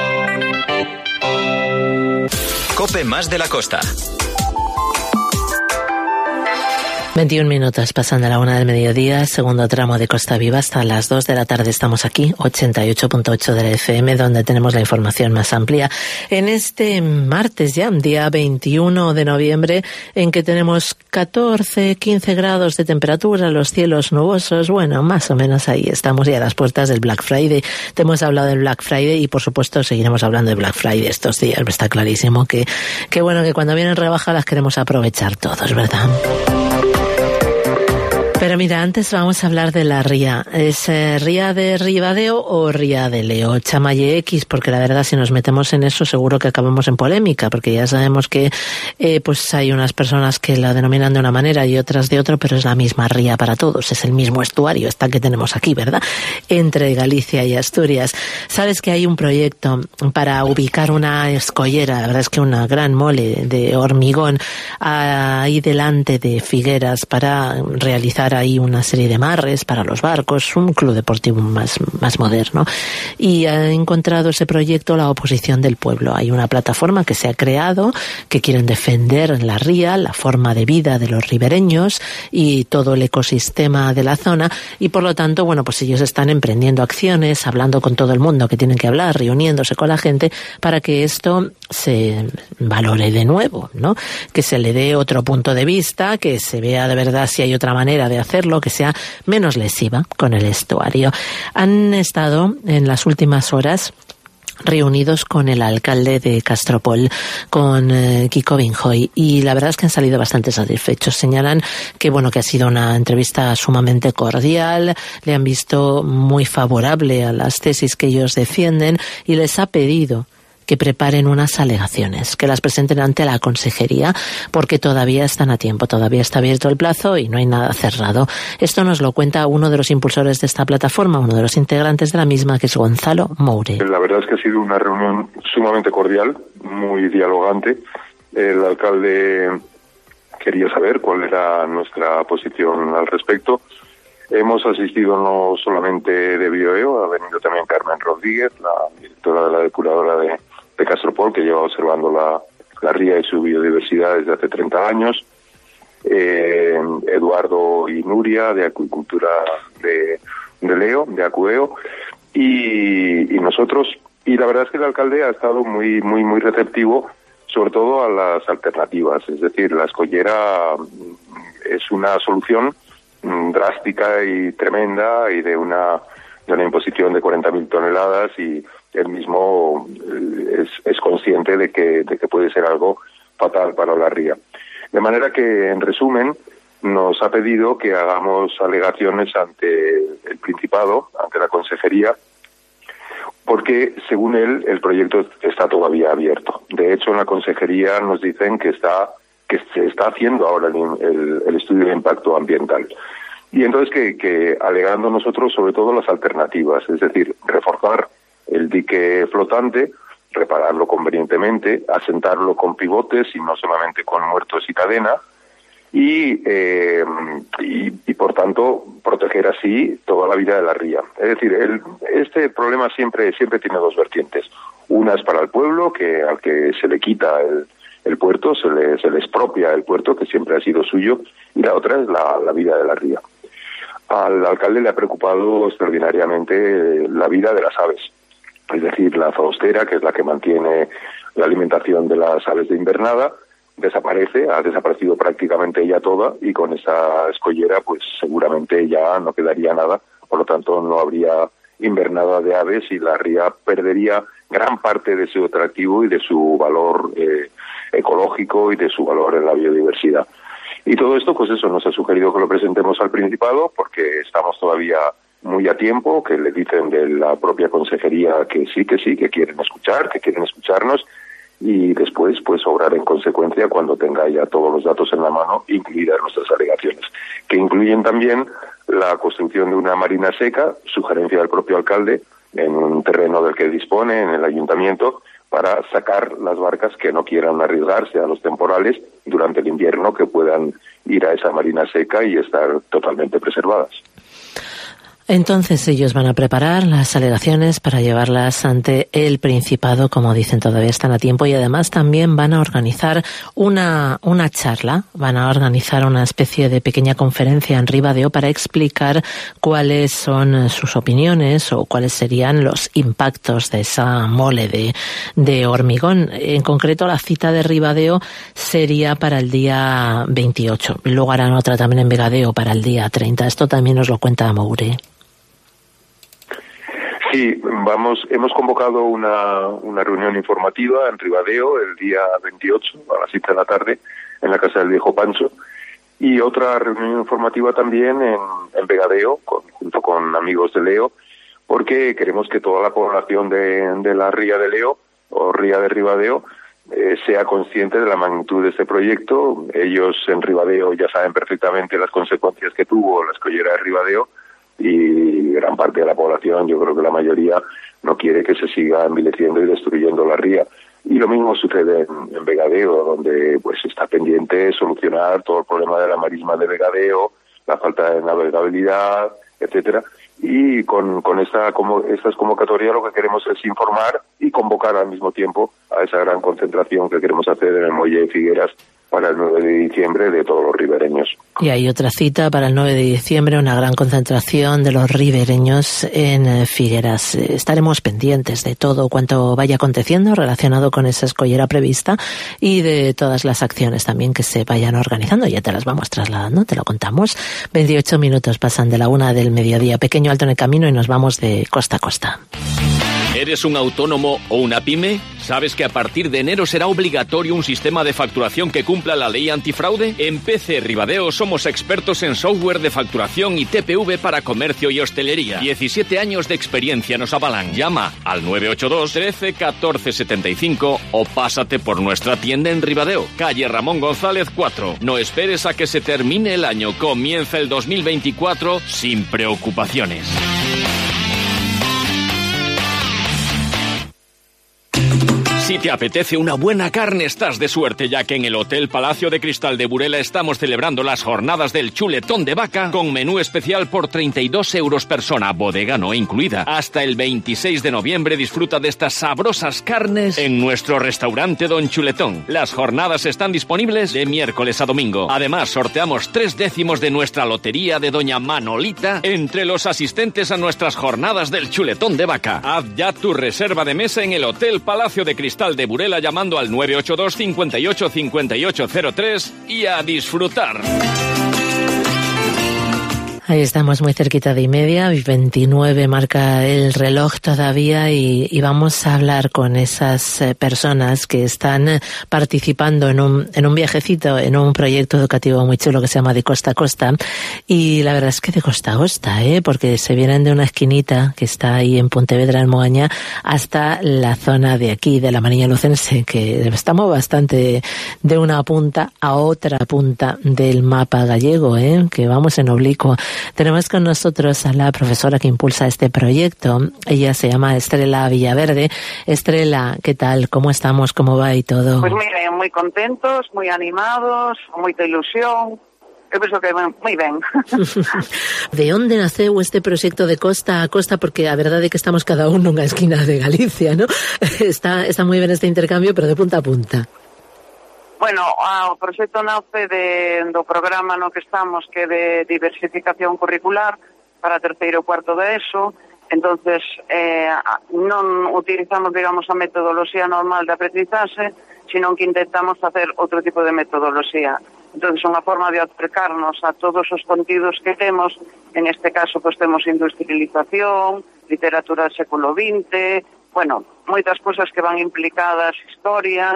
Cope Más de la Costa. veintiún minutos pasando a la una del mediodía, segundo tramo de Costa Viva hasta las dos de la tarde. Estamos aquí, ochenta y ocho punto ocho de la F M, donde tenemos la información más amplia. En este martes ya, día veintiuno de noviembre, en que tenemos catorce, quince grados de temperatura, los cielos nubosos, bueno, más o menos ahí estamos ya a las puertas del Black Friday. Te hemos hablado del Black Friday y por supuesto seguiremos hablando de Black Friday estos días. Está clarísimo que, que bueno, que cuando vienen rebajas las queremos aprovechar todos, ¿verdad? Pero mira, antes vamos a hablar de la ría. ¿Es eh, ría de Ribadeo o ría de Leo? Chamalle X, porque la verdad si nos metemos en eso seguro que acabamos en polémica, porque ya sabemos que eh, pues hay unas personas que la denominan de una manera y otras de otra, pero es la misma ría para todos, es el mismo estuario, esta que tenemos aquí, ¿verdad? Entre Galicia y Asturias. Sabes que hay un proyecto para ubicar una escollera, la verdad es que una gran mole de hormigón ahí delante de Figueras para realizar ahí una serie de amarres para los barcos, un club deportivo más, más moderno. Y ha encontrado ese proyecto la oposición del pueblo. Hay una plataforma que se ha creado que quieren defender la ría, la forma de vida de los ribereños y todo el ecosistema de la zona, y por lo tanto, bueno, pues ellos están emprendiendo acciones, hablando con todo el mundo que tienen que hablar, reuniéndose con la gente para que esto se valore de nuevo, ¿no? Que se le dé otro punto de vista, que se vea de verdad si hay otra manera de hacerlo, que sea menos lesiva con el estuario. Han estado en las últimas horas reunidos con el alcalde de Castropol, con eh, Kiko Binjoy, y la verdad es que han salido bastante satisfechos. Señalan que bueno, que ha sido una entrevista sumamente cordial, le han visto muy favorable a las tesis que ellos defienden y les ha pedido que preparen unas alegaciones, que las presenten ante la consejería, porque todavía están a tiempo, todavía está abierto el plazo y no hay nada cerrado. Esto nos lo cuenta uno de los impulsores de esta plataforma, uno de los integrantes de la misma, que es Gonzalo Moure. La verdad es que ha sido una reunión sumamente cordial, muy dialogante. El alcalde quería saber cuál era nuestra posición al respecto. Hemos asistido no solamente de Bioeo, ha venido también Carmen Rodríguez, la directora de la depuradora de, de Castropol, que lleva observando la, la ría y su biodiversidad desde hace treinta años, eh, Eduardo y Nuria, de Acuicultura de, de Leo, de Acueo, y, y nosotros. Y la verdad es que el alcalde ha estado muy, muy, muy receptivo, sobre todo a las alternativas. Es decir, la escollera es una solución drástica y tremenda y de una de una imposición de cuarenta mil toneladas, y él mismo es, es consciente de que de que puede ser algo fatal para la ría. De manera que, en resumen, nos ha pedido que hagamos alegaciones ante el Principado, ante la Consejería, porque según él el proyecto está todavía abierto. De hecho, en la consejería nos dicen que está que se está haciendo ahora el, el, el estudio de impacto ambiental. Y entonces que, que alegando nosotros sobre todo las alternativas, es decir, reforzar el dique flotante, repararlo convenientemente, asentarlo con pivotes y no solamente con muertos y cadena, y, eh, y, y por tanto proteger así toda la vida de la ría. Es decir, el, este problema siempre siempre tiene dos vertientes. Una es para el pueblo, que al que se le quita el, el puerto, se le, se le expropia el puerto, que siempre ha sido suyo, y la otra es la, la vida de la ría. Al alcalde le ha preocupado extraordinariamente la vida de las aves, es decir, la zoostera, que es la que mantiene la alimentación de las aves de invernada, desaparece, ha desaparecido prácticamente ya toda, y con esa escollera pues seguramente ya no quedaría nada, por lo tanto no habría invernada de aves y la ría perdería gran parte de su atractivo y de su valor eh, ecológico y de su valor en la biodiversidad. Y todo esto, pues eso, nos ha sugerido que lo presentemos al Principado, porque estamos todavía muy a tiempo, que le dicen de la propia consejería que sí, que sí, que quieren escuchar, que quieren escucharnos, y después pues obrar en consecuencia cuando tenga ya todos los datos en la mano, incluidas nuestras alegaciones, que incluyen también la construcción de una marina seca, sugerencia del propio alcalde, en un terreno del que dispone, en el ayuntamiento, para sacar las barcas que no quieran arriesgarse a los temporales durante el invierno, que puedan ir a esa marina seca y estar totalmente preservadas. Entonces ellos van a preparar las alegaciones para llevarlas ante el Principado, como dicen, todavía están a tiempo, y además también van a organizar una, una charla, van a organizar una especie de pequeña conferencia en Ribadeo para explicar cuáles son sus opiniones o cuáles serían los impactos de esa mole de, de hormigón. En concreto, la cita de Ribadeo sería para el día veintiocho. Luego harán otra también en Vegadeo para el día treinta. Esto también nos lo cuenta Moure. Sí, vamos, hemos convocado una, una reunión informativa en Ribadeo el día veintiocho a las siete de la tarde en la Casa del Viejo Pancho, y otra reunión informativa también en, en Vegadeo, con, junto con amigos de Leo, porque queremos que toda la población de, de la ría de Leo o ría de Ribadeo eh, sea consciente de la magnitud de este proyecto. Ellos en Ribadeo ya saben perfectamente las consecuencias que tuvo la escollera de Ribadeo, y gran parte de la población, yo creo que la mayoría, no quiere que se siga envileciendo y destruyendo la ría. Y lo mismo sucede en, en Vegadeo, donde pues está pendiente solucionar todo el problema de la marisma de Vegadeo, la falta de navegabilidad, etcétera. Y con, con esta como estas convocatorias lo que queremos es informar y convocar al mismo tiempo a esa gran concentración que queremos hacer en el Muelle de Figueras para el nueve de diciembre de todos los ribereños. Y hay otra cita para el nueve de diciembre, una gran concentración de los ribereños en Figueras. Estaremos pendientes de todo cuanto vaya aconteciendo relacionado con esa escollera prevista y de todas las acciones también que se vayan organizando. Ya te las vamos trasladando, te lo contamos. veintiocho minutos pasan de la una del mediodía. Pequeño alto en el camino y nos vamos de costa a costa. ¿Eres un autónomo o una pyme? ¿Sabes que a partir de enero será obligatorio un sistema de facturación que cumpla la ley antifraude? En P C Ribadeo somos expertos en software de facturación y T P V para comercio y hostelería. diecisiete años de experiencia nos avalan. Llama al nueve ocho dos, trece, catorce setenta y cinco o pásate por nuestra tienda en Ribadeo, calle Ramón González cuatro. No esperes a que se termine el año. Comienza el dos mil veinticuatro sin preocupaciones. Si te apetece una buena carne, estás de suerte, ya que en el Hotel Palacio de Cristal de Burela estamos celebrando las jornadas del chuletón de vaca con menú especial por treinta y dos euros persona, bodega no incluida. Hasta el veintiséis de noviembre disfruta de estas sabrosas carnes en nuestro restaurante Don Chuletón. Las jornadas están disponibles de miércoles a domingo. Además, sorteamos tres décimos de nuestra lotería de Doña Manolita entre los asistentes a nuestras jornadas del chuletón de vaca. Haz ya tu reserva de mesa en el Hotel Palacio de Cristal de Burela llamando al nueve ocho dos, cincuenta y ocho, cincuenta y ocho cero tres y a disfrutar. Ahí estamos muy cerquita de y media, veintinueve marca el reloj todavía y, y vamos a hablar con esas eh, personas que están participando en un, en un viajecito, en un proyecto educativo muy chulo que se llama De Costa a Costa. Y la verdad es que de costa a costa, ¿eh? Porque se vienen de una esquinita que está ahí en Pontevedra, en Moaña, hasta la zona de aquí, de la Mariña Lucense, que estamos bastante de una punta a otra punta del mapa gallego, ¿eh? Que vamos en oblicuo. Tenemos con nosotros a la profesora que impulsa este proyecto. Ella se llama Estrela Villaverde. Estrela, ¿qué tal? ¿Cómo estamos? ¿Cómo va y todo? Pues muy bien, muy contentos, muy animados, con moita ilusión. Eu penso que moi ben. De onde naceu este proxecto de Costa a Costa? Porque a verdade é que estamos cada un nunha esquina de Galicia, ¿no? Está, está moi ben este intercambio, pero de punta a punta. Bueno, o proxecto nace de, do programa no que estamos, que é de diversificación curricular para terceiro e cuarto de ESO. Entonces, eh, non utilizamos, digamos, a metodoloxía normal de aprendizaxe, sino que intentamos facer outro tipo de metodoloxía. Entonces, unha forma de acercarnos a todos os contidos que temos. En este caso, pues temos industrialización, literatura do século vinte, bueno, moitas cousas que van implicadas, historia.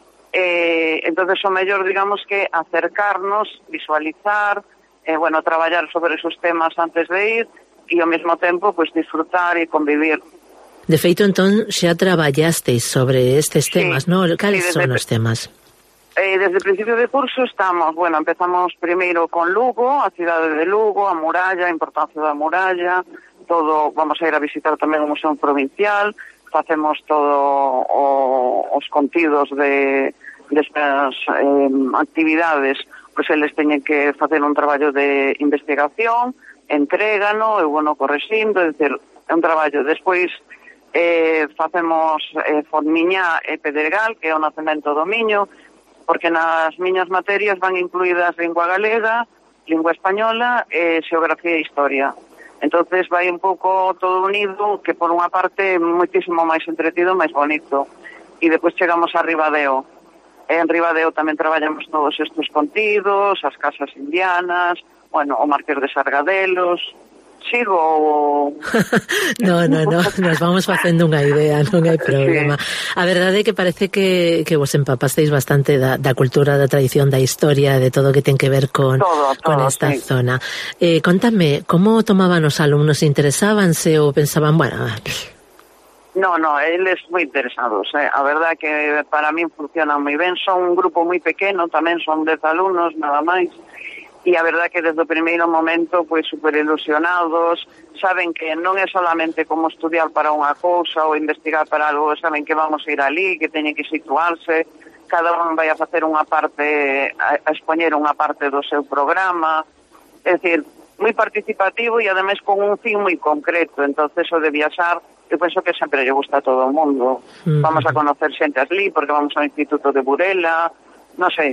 Eh, entonces o mellor, digamos, que acercarnos, visualizar, eh, bueno, traballar sobre esos temas antes de ir e ao mesmo tempo, pues, disfrutar e convivir. De feito, entón, xa traballasteis sobre estes temas, sí, non? Cales sí, son os temas? Eh, desde o principio de curso estamos, bueno, empezamos primeiro con Lugo, a cidade de Lugo, a muralla, a importancia da muralla, todo, vamos a ir a visitar tamén o Museo Provincial, facemos todo o, os contidos de destas eh, actividades, pois eles teñen que facer un traballo de investigación, entrégano, eu bueno correxindo, é dicir, é un traballo. Despois eh, facemos eh, Formiñá e Pedregal, que é o nacemento do Miño, porque nas miñas materias van incluídas lingua galega, lingua española e xeografía e historia. Entonces vai un pouco todo unido, que por unha parte é moitísimo máis entretido, máis bonito. E depois chegamos a Ribadeo. E en Ribadeo tamén traballamos todos estes contidos, as casas indianas, bueno, o Marqués de Sargadelos. Sigo o... no, no, no, nos vamos facendo unha idea, non hai problema. Sí. A verdade é que parece que, que vos empapasteis bastante da, da cultura, da tradición, da historia, de todo o que ten que ver con, todo, todo, con esta sí. zona. Eh, contame, como tomaban os alumnos? Interesábanse ou pensaban, bueno... No, no, eles moi interesados, eh? A verdade que para min funciona moi ben. Son un grupo moi pequeno, tamén son dez alumnos, nada máis. E a verdade que desde o primeiro momento, pois, super ilusionados, saben que non é solamente como estudiar para unha cousa ou investigar para algo, saben que vamos a ir ali, que teñen que situarse, cada un vai a facer unha parte, a, a expoñer unha parte do seu programa, é dicir, moi participativo e ademais con un fin moi concreto. Entonces, o de viaxar, eu penso que sempre lle gusta a todo o mundo. Mm. Vamos a conocer xente así, porque vamos ao Instituto de Burela, non sei.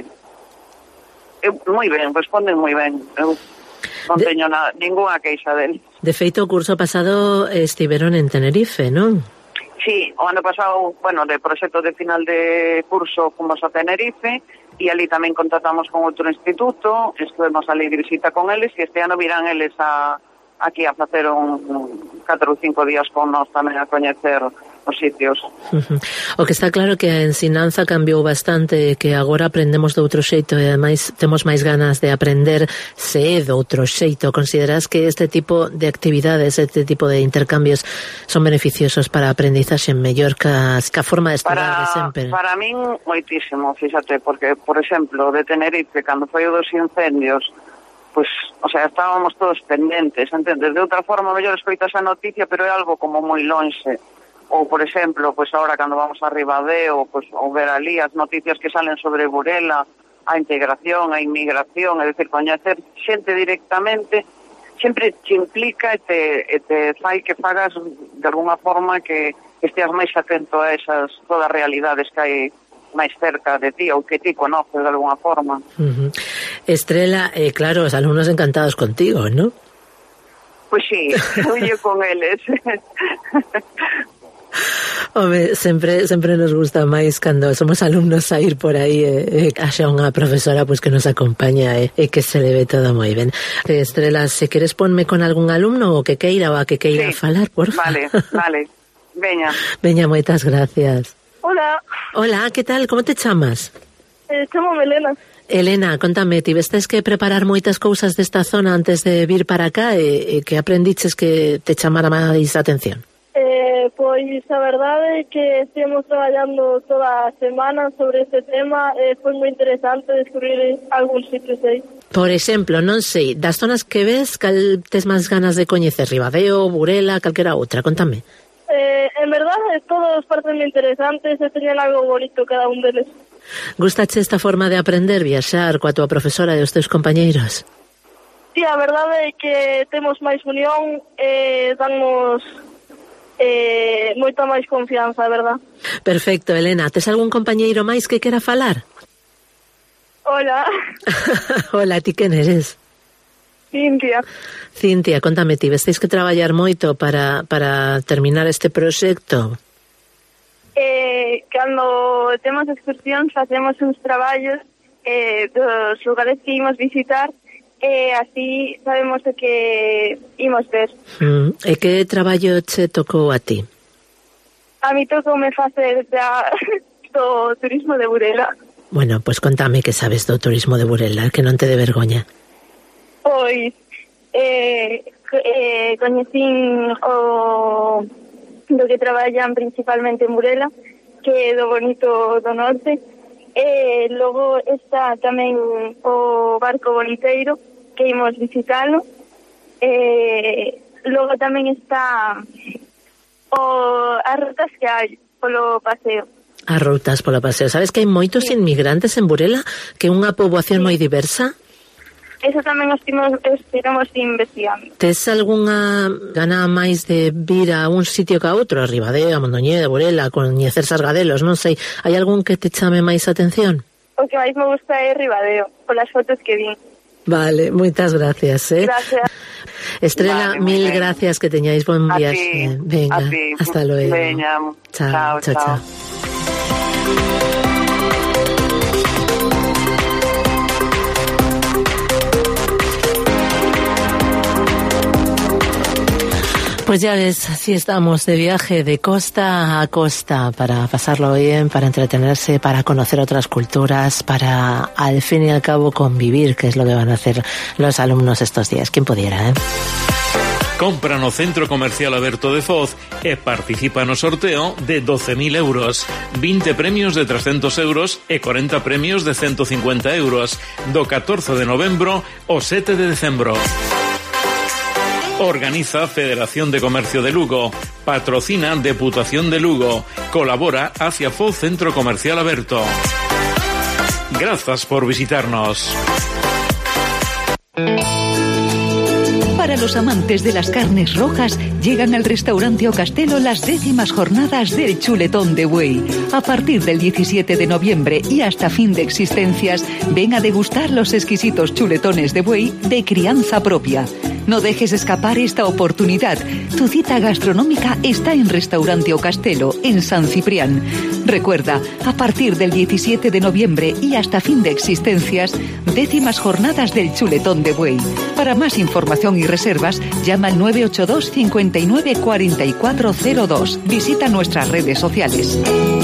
Eu, moi ben, responden moi ben. Eu non de... teño nada, ninguna queixa del. De feito, o curso pasado estiveron en Tenerife, non? Sí, o ano pasado, bueno, de proxecto de final de curso fomos a Tenerife e ali tamén contactamos con outro instituto, estuvemos ali de visita con eles e este ano virán eles a aquí a facer un, un catro ou cinco días con nós tamén a coñecer os sitios. Uh-huh. O que está claro que a ensinanza cambiou bastante, que agora aprendemos de outro xeito e ademais temos máis ganas de aprender se é de outro xeito. Consideras que este tipo de actividades, este tipo de intercambios son beneficiosos para a aprendizaxe mellor que a, que a forma de estudar para, de sempre? Para min, moitísimo, fíxate, porque, por exemplo, de Tenerife, cando foi o dos incendios, pues, o sea, estábamos todos pendentes, entendes? De outra forma, mellor escoitas a noticia, pero é algo como moi lonxe. Ou, por exemplo, pues ahora cando vamos a Ribadeo, pues, ou ver ali as noticias que salen sobre Burela, a integración, a inmigración, é dicir, coñecer xente directamente, sempre te implica e te, e te fai que fagas de alguna forma que esteas máis atento a esas todas as realidades que hai máis cerca de ti ou que ti conoces de alguna forma. Uh-huh. Estrela, eh, claro, os alumnos encantados contigo, ¿no? Pues sí, huyo con eles. Home, sempre sempre nos gusta máis cando somos alumnos a ir por aí e, e haxa unha profesora pues, que nos acompaña e, e que se le ve todo moi ben. Estrela, se queres ponme con algún alumno o que queira ou a que queira sí. falar, por favor. Vale, vale. Veña. Veña, moitas gracias. Hola. Hola, que tal? Como te chamas? Eh, chamo Elena. Elena, contame, tivestes que preparar moitas cousas desta zona antes de vir para acá e, e que aprendiches que te chamara máis atención? Eh, pois a verdade é que estivemos traballando toda a semana sobre este tema e foi moi interesante descubrir algúns sitios aí. Por exemplo, non sei, das zonas que ves, cal tes máis ganas de coñecer? Ribadeo, Burela, calquera outra, contame. Eh, en verdade, todos parecen interesantes e teñen algo bonito cada un deles. Gustache esta forma de aprender, viaxar coa tua profesora e os teus compañeiros? Sí, a verdade é que temos máis unión e damos eh, moita máis confianza, a verdad. Perfecto, Elena. Tes algún compañeiro máis que quera falar? Hola. Hola, ti quen eres? Cintia. Cintia, contame, ti vestéis que traballar moito para, para terminar este proxecto? Eh, cando temos excursións facemos uns traballos eh, dos lugares que imos visitar e eh, así sabemos o que imos ver. Mm, e que traballo che tocou a ti? A mí tocoume facer da, do turismo de Burela. Bueno, pois pues contame que sabes do turismo de Burela, que non te dé vergoña. Pois eh, eh, coñecín o do que traballan principalmente en Burela, que é do bonito do norte, e logo está tamén o barco boniteiro, que imos visitalo, e logo tamén está o as rutas que hai polo paseo. As rutas polo paseo. Sabes que hai moitos sí. inmigrantes en Burela, que é unha poboación sí. moi diversa? Eso tamén estimos, estiramos investigando. Tes algunha gana máis de vir a un sitio que a outro? A Ribadeo, a Mondoñedo, a Burela, a coñecer Sargadelos, non sei. Hai algún que te chame máis atención? O que máis me gusta é Ribadeo, polas fotos que vi. Vale, moitas gracias, eh? Gracias. Estrela, vale, mil bien. gracias, que teñáis buen viaje. Venga, hasta luego. Veña, chao, chao, chao. chao. Pues ya ves, así estamos de viaje de costa a costa para pasarlo bien, para entretenerse, para conocer otras culturas, para al fin y al cabo convivir, que es lo que van a hacer los alumnos estos días. ¿Quién pudiera, eh? Compra no Centro Comercial Aberto de Foz e participa no sorteo de doce mil euros, vinte premios de trescentos euros e cuarenta premios de ciento cincuenta euros, do catorce de novembro ao sete de decembro. Organiza Federación de Comercio de Lugo, patrocina Deputación de Lugo, colabora hacia Foz Centro Comercial Aberto. Gracias por visitarnos. Para los amantes de las carnes rojas, llegan al restaurante O Castelo las décimas jornadas del chuletón de buey. A partir del diecisiete de noviembre y hasta fin de existencias, ven a degustar los exquisitos chuletones de buey de crianza propia. No dejes escapar esta oportunidad. Tu cita gastronómica está en Restaurante O Castelo, en San Ciprián. Recuerda, a partir del diecisiete de noviembre y hasta fin de existencias, décimas jornadas del chuletón de buey. Para más información y reservas, llama al nueve ocho dos, cincuenta y nueve, cuarenta y cuatro cero dos. Visita nuestras redes sociales.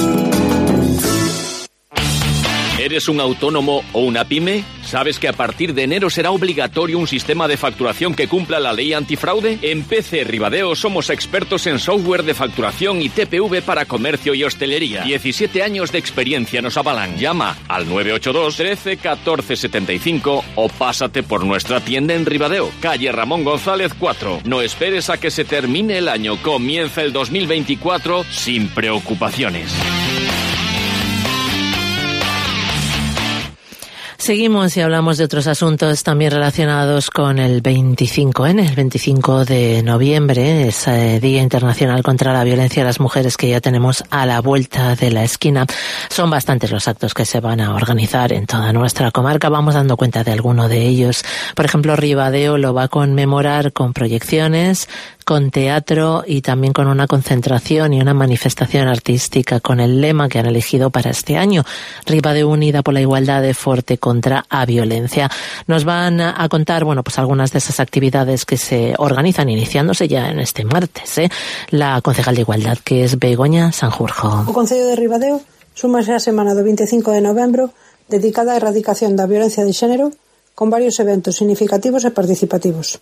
¿Eres un autónomo o una pyme? ¿Sabes que a partir de enero será obligatorio un sistema de facturación que cumpla la ley antifraude? En P C Ribadeo somos expertos en software de facturación y T P V para comercio y hostelería. diecisiete años de experiencia nos avalan. Llama al nueve ocho dos, trece, catorce, setenta y cinco o pásate por nuestra tienda en Ribadeo, calle Ramón González cuatro. No esperes a que se termine el año. Comienza el dos mil veinticuatro sin preocupaciones. Seguimos y hablamos de otros asuntos también relacionados con el veinticinco ene, el veinticinco de noviembre, es el Día Internacional contra la Violencia a las Mujeres que ya tenemos a la vuelta de la esquina. Son bastantes los actos que se van a organizar en toda nuestra comarca. Vamos dando cuenta de alguno de ellos. Por ejemplo, Ribadeo lo va a conmemorar con proyecciones, con teatro y también con una concentración y una manifestación artística con el lema que han elegido para este año, Ribadeo unida por la igualdad de Forte contra a violencia. Nos van a contar, bueno, pues algunas de esas actividades que se organizan iniciándose ya en este martes, ¿eh? La concejal de Igualdad, que es Begoña Sanjurjo. O Concello de Ribadeo súmase a semana do veinticinco de novembro dedicada á erradicación da violencia de xénero con varios eventos significativos e participativos.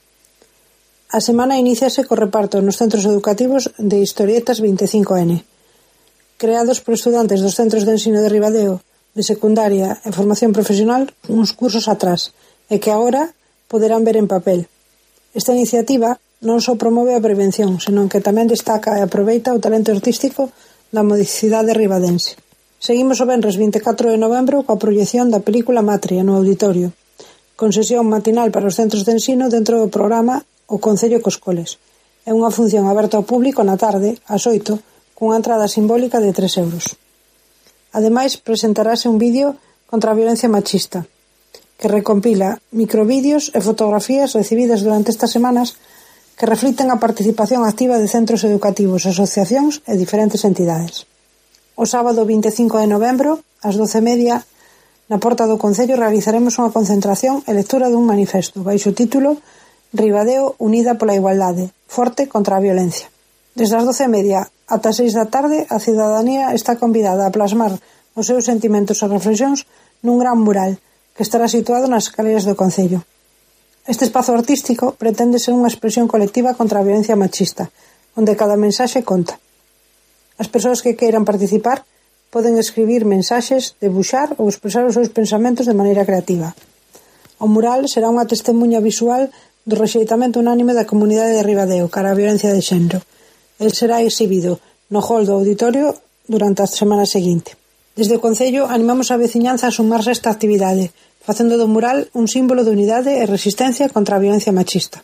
A semana iníciase co reparto nos centros educativos de historietas veinticinco ene, creados por estudantes dos centros de ensino de Ribadeo, de secundaria e formación profesional uns cursos atrás, e que agora poderán ver en papel. Esta iniciativa non só promove a prevención, senón que tamén destaca e aproveita o talento artístico da mocidade ribadense. Seguimos o venres vinte e catro de novembro coa proyección da película Matria no auditorio, con sesión matinal para os centros de ensino dentro do programa O Concello cos Coles. É unha función aberta ao público na tarde, ás oito, cunha entrada simbólica de tres euros. Ademais, presentarase un vídeo contra a violencia machista, que recompila microvídeos e fotografías recibidas durante estas semanas que reflicten a participación activa de centros educativos, asociacións e diferentes entidades. O sábado vinte e cinco de novembro, ás doce e media, na porta do Concello realizaremos unha concentración e lectura dun manifesto, baixo o título Ribadeo unida pola igualdade, forte contra a violencia. Desde as doce e media ata seis da tarde, a cidadanía está convidada a plasmar os seus sentimentos e reflexións nun gran mural que estará situado nas escaleras do Concello. Este espazo artístico pretende ser unha expresión colectiva contra a violencia machista, onde cada mensaxe conta. As persoas que queiran participar poden escribir mensaxes, debuxar ou expresar os seus pensamentos de maneira creativa. O mural será unha testemunha visual do rexeitamento unánime da comunidade de Ribadeo cara a violencia de xénero. El será exhibido no hall do auditorio durante a semana seguinte. Desde o Concello animamos a veciñanza a sumarse a esta actividade, facendo do mural un símbolo de unidade e resistencia contra a violencia machista.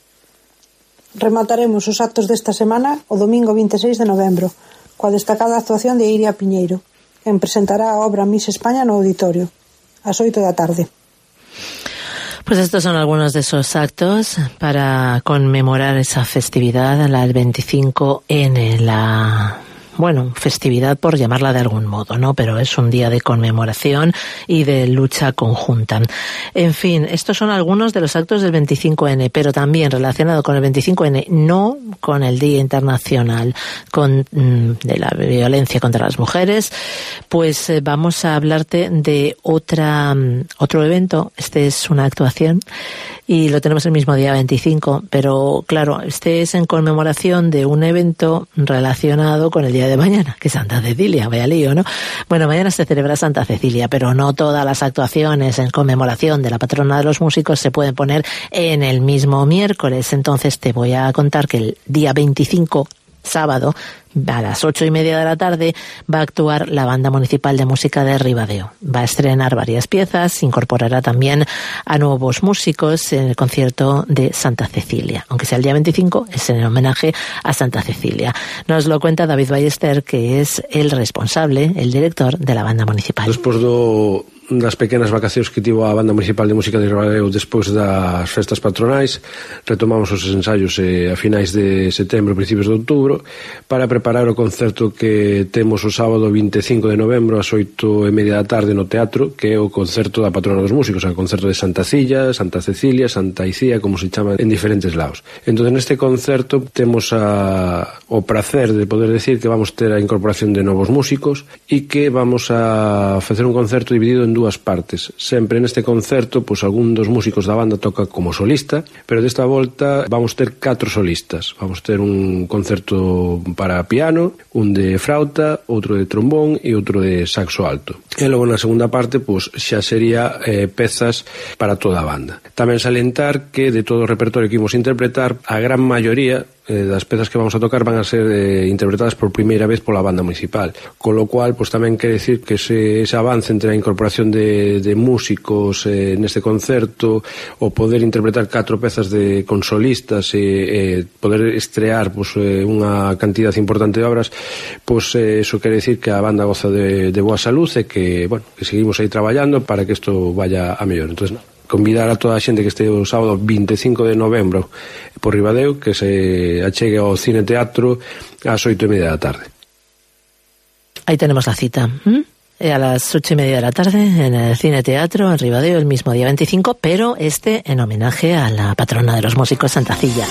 Remataremos os actos desta semana o domingo vinte e seis de novembro, coa destacada actuación de Iria Piñeiro, quen presentará a obra Miss España no auditorio, ás oito da tarde. Pues estos son algunos de esos actos para conmemorar esa festividad, la del veinticinco ene, la... bueno, festividad por llamarla de algún modo, ¿no? Pero es un día de conmemoración y de lucha conjunta. En fin, estos son algunos de los actos del veinticinco ene, pero también relacionado con el veinticinco ene, no con el Día Internacional con, de la Violencia contra las Mujeres, pues eh, vamos a hablarte de otra otro evento. Este es una actuación y lo tenemos el mismo día veinticinco, pero claro, este es en conmemoración de un evento relacionado con el día de mañana, que es Santa Cecilia, vaya lío, ¿no? Bueno, mañana se celebra Santa Cecilia, pero no todas las actuaciones en conmemoración de la patrona de los músicos se pueden poner en el mismo miércoles. Entonces te voy a contar que el día veinticinco, sábado, a las ocho y media de la tarde, va a actuar la Banda Municipal de Música de Ribadeo. Va a estrenar varias piezas, incorporará también a nuevos músicos en el concierto de Santa Cecilia. Aunque sea el día veinticinco, es en homenaje a Santa Cecilia. Nos lo cuenta David Ballester, que es el responsable, el director de la Banda Municipal. Despois do das pequenas vacacións que tivo a Banda Municipal de Música de Ribadeo despois das festas patronais, retomamos os ensaios eh, a finais de setembro, principios de outubro, para preparar o concerto que temos o sábado vinte e cinco de novembro ás oito e media da tarde no teatro, que é o concerto da patrona dos músicos, o concerto de Santa Cilla, Santa Cecilia, Santa Icía, como se chama en diferentes lados. Entón, neste concerto temos a, o prazer de poder decir que vamos ter a incorporación de novos músicos e que vamos a facer un concerto dividido en dúas partes. Sempre neste concerto, pois algún dos músicos da banda toca como solista, pero desta volta vamos ter catro solistas. Vamos ter un concerto para piano, un de frauta, outro de trombón e outro de saxo alto. E logo na segunda parte, pois xa sería eh, pezas para toda a banda. Tamén salientar que de todo o repertorio que imos interpretar, a gran maioría eh, das pezas que vamos a tocar van a ser eh, interpretadas por primeira vez pola banda municipal, con lo cual, pois tamén quere decir que ese, ese avance entre a incorporación combinación de, de músicos eh, neste concerto, o poder interpretar catro pezas de consolistas e eh, poder estrear pues, eh, unha cantidad importante de obras, pues, eh, eso quere decir que a banda goza de, de boa salud e que, bueno, que seguimos aí traballando para que isto vaya a mellor. Entonces, no, convidar a toda a xente que este o sábado vinte e cinco de novembro por Ribadeo que se achegue ao Cine Teatro ás oito e media da tarde. Ahí tenemos la cita. ¿Mm? A las ocho y media de la tarde en el Cine Teatro en Ribadeo el mismo día veinticinco, pero este en homenaje a la patrona de los músicos, Santa Cilla.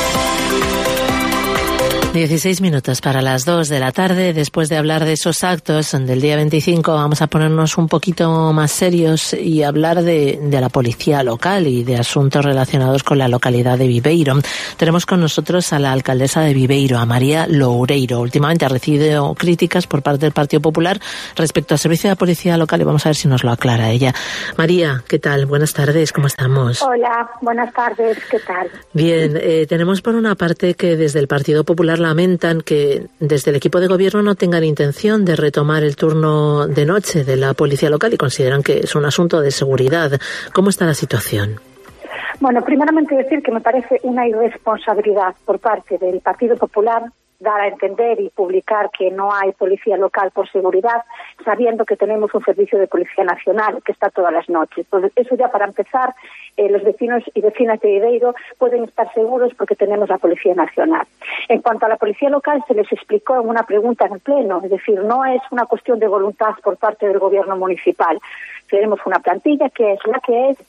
dieciséis minutos para las dos de la tarde. Después de hablar de esos actos del día veinticinco, vamos a ponernos un poquito más serios y hablar de, de la policía local y de asuntos relacionados con la localidad de Viveiro. Tenemos con nosotros a la alcaldesa de Viveiro, a María Loureiro. Últimamente ha recibido críticas por parte del Partido Popular respecto al servicio de la policía local y vamos a ver si nos lo aclara ella. María, ¿qué tal? Buenas tardes, ¿cómo estamos? Hola, buenas tardes, ¿qué tal? Bien, eh, tenemos por una parte que desde el Partido Popular lamentan que desde el equipo de gobierno no tengan intención de retomar el turno de noche de la policía local y consideran que es un asunto de seguridad. ¿Cómo está la situación? Bueno, primeramente decir que me parece una irresponsabilidad por parte del Partido Popular dar a entender y publicar que no hay policía local por seguridad, sabiendo que tenemos un servicio de policía nacional que está todas las noches. Pues eso ya para empezar, eh, los vecinos y vecinas de Viveiro pueden estar seguros porque tenemos la policía nacional. En cuanto a la policía local, se les explicó en una pregunta en el Pleno, es decir, no es una cuestión de voluntad por parte del gobierno municipal. Tenemos una plantilla que es la que es,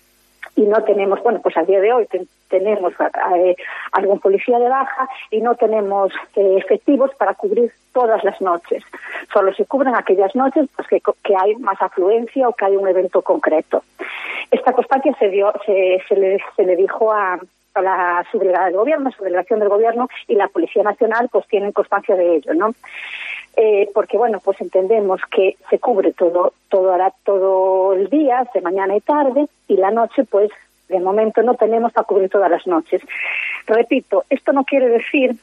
y no tenemos, bueno, pues a día de hoy ten, tenemos eh, algún policía de baja y no tenemos eh, efectivos para cubrir todas las noches. Solo se cubren aquellas noches pues, que, que hay más afluencia o que hay un evento concreto. Esta constancia se dio, se, se, le, se le dijo a, a la subdelegada del gobierno, a su delegación del gobierno, y la Policía Nacional pues tienen constancia de ello, ¿no? Eh, porque bueno, pues entendemos que se cubre todo, todo, todo el día, de mañana y tarde, y la noche pues de momento no tenemos para cubrir todas las noches. Repito, esto no quiere decir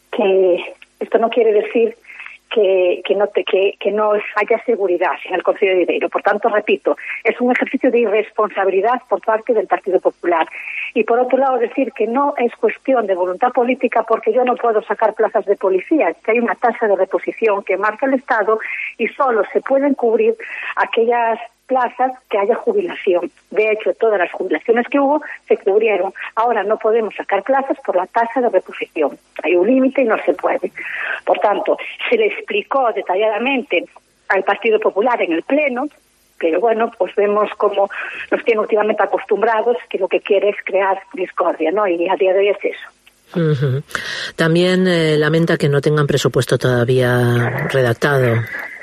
que esto no quiere decir que, que no te, que, que no haya seguridad en el Concello de Viveiro. Por tanto, repito, es un ejercicio de irresponsabilidad por parte del Partido Popular. Y por otro lado, decir que no es cuestión de voluntad política porque yo no puedo sacar plazas de policía, que hay una tasa de reposición que marca el Estado y solo se pueden cubrir aquellas plazas que haya jubilación. De hecho, todas las jubilaciones que hubo se cubrieron. Ahora no podemos sacar plazas por la tasa de reposición. Hay un límite y no se puede. Por tanto, se le explicó detalladamente al Partido Popular en el Pleno, pero bueno, pues vemos cómo nos tiene últimamente acostumbrados que lo que quiere es crear discordia, ¿no? Y a día de hoy es eso. Uh-huh. También eh, lamenta que no tengan presupuesto todavía redactado.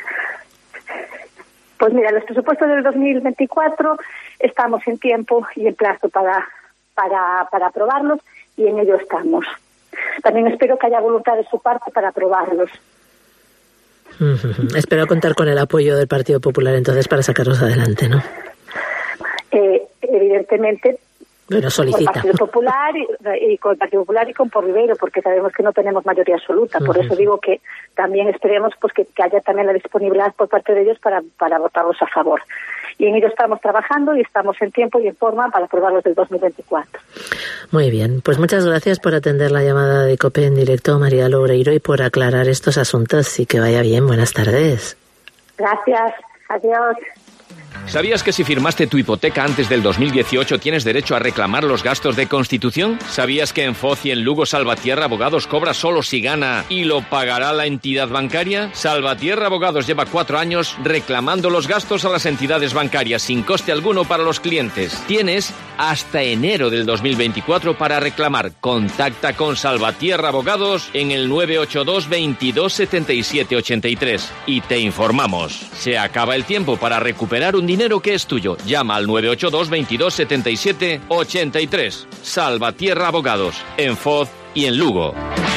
Pues mira, los presupuestos del dos mil veinticuatro estamos en tiempo y en plazo para, para, para aprobarlos y en ello estamos. También espero que haya voluntad de su parte para aprobarlos. Uh-huh. Espero contar con el apoyo del Partido Popular entonces para sacarlos adelante, ¿no? Eh, evidentemente. Bueno, solicita. Con el Partido Popular y, y con el Partido Popular y con Por Viveiro, porque sabemos que no tenemos mayoría absoluta. Por uh-huh. eso digo que también esperemos pues que, que haya también la disponibilidad por parte de ellos para, para votarlos a favor. Y en ello estamos trabajando y estamos en tiempo y en forma para aprobarlos del dos mil veinticuatro. Muy bien, pues muchas gracias por atender la llamada de COPE en directo, María Loureiro, y por aclarar estos asuntos. Y que vaya bien. Buenas tardes. Gracias. Adiós. ¿Sabías que si firmaste tu hipoteca antes del dos mil dieciocho tienes derecho a reclamar los gastos de constitución? ¿Sabías que en Foz y en Lugo Salvatierra Abogados cobra solo si gana y lo pagará la entidad bancaria? Salvatierra Abogados lleva cuatro años reclamando los gastos a las entidades bancarias sin coste alguno para los clientes. Tienes hasta enero del dos mil veinticuatro para reclamar. Contacta con Salvatierra Abogados en el nueve ocho dos veintidós setenta y siete ochenta y tres y te informamos. Se acaba el tiempo para recuperar un dinero que es tuyo. Llama al nueve ocho dos veintidós setenta y siete ochenta y tres. Salvatierra Abogados, en Foz y en Lugo.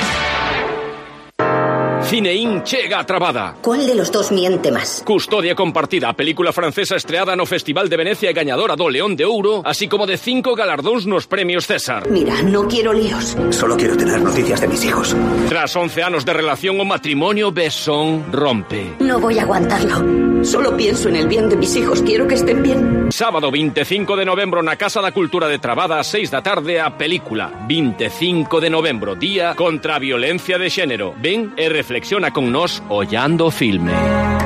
Cineín chega a trabada. ¿Cuál de los dos miente más? Custodia compartida, película francesa estreada no Festival de Venecia e gañadora do León de Ouro, así como de cinco galardóns nos premios César. Mira, no quiero líos. Solo quiero tener noticias de mis hijos. Tras once anos de relación, o matrimonio Besson rompe. No voy a aguantarlo. Solo pienso en el bien de mis hijos. Quiero que estén bien. Sábado veinticinco de novembro na Casa da Cultura de Trabada, a seis da tarde, a película. veinticinco de novembro, día contra a violencia de xénero. Ven e reflexiona con nós ollando o filme.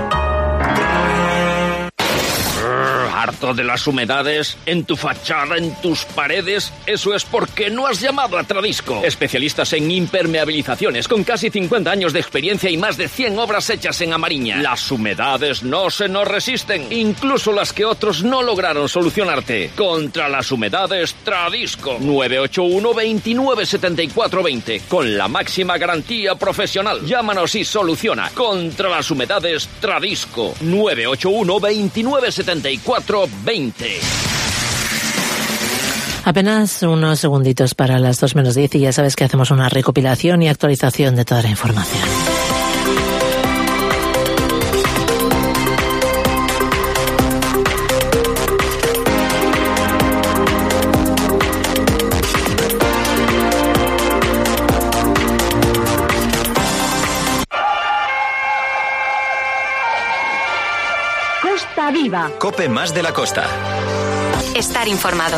¿Harto de las humedades en tu fachada, en tus paredes? Eso es porque no has llamado a Tradisco. Especialistas en impermeabilizaciones, con casi cincuenta años de experiencia y más de cien obras hechas en Amariña. Las humedades no se nos resisten, incluso las que otros no lograron solucionarte. Contra las humedades, Tradisco. nueve ocho uno, veintinueve setenta y cuatro veinte. Con la máxima garantía profesional. Llámanos y soluciona. Contra las humedades, Tradisco. nueve ocho uno, veintinueve setenta y cuatro veinte. Apenas unos segunditos para las dos menos diez y ya sabes que hacemos una recopilación y actualización de toda la información. Costa Viva. Cope más de la costa. Estar informado.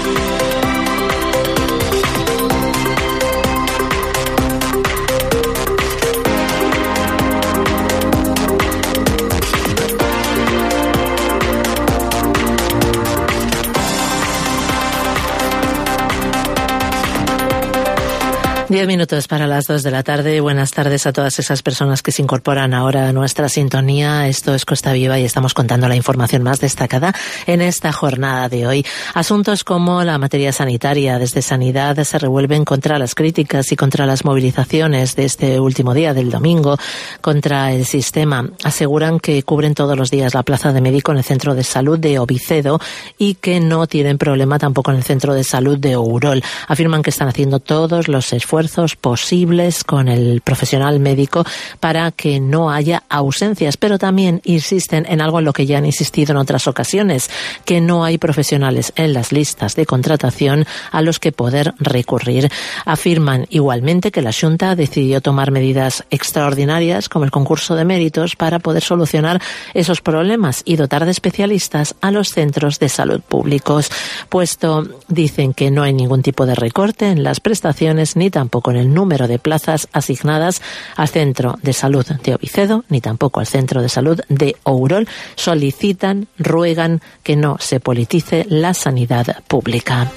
Diez minutos para las dos de la tarde. Buenas tardes a todas esas personas que se incorporan ahora a nuestra sintonía. Esto es Costa Viva y estamos contando la información más destacada en esta jornada de hoy. Asuntos como la materia sanitaria. Desde Sanidad se revuelven contra las críticas y contra las movilizaciones de este último día, del domingo, contra el sistema. Aseguran que cubren todos los días la plaza de médico en el Centro de Salud de Ovicedo y que no tienen problema tampoco en el Centro de Salud de Ourol. Afirman que están haciendo todos los esfuerzos posibles con el profesional médico para que no haya ausencias, pero también insisten en algo en lo que ya han insistido en otras ocasiones, que no hay profesionales en las listas de contratación a los que poder recurrir. Afirman igualmente que la Xunta decidió tomar medidas extraordinarias como el concurso de méritos para poder solucionar esos problemas y dotar de especialistas a los centros de salud públicos, puesto dicen que no hay ningún tipo de recorte en las prestaciones ni tampoco Tampoco en el número de plazas asignadas al Centro de Salud de Ovicedo, ni tampoco al Centro de Salud de Ourol. Solicitan, ruegan que no se politice la sanidad pública.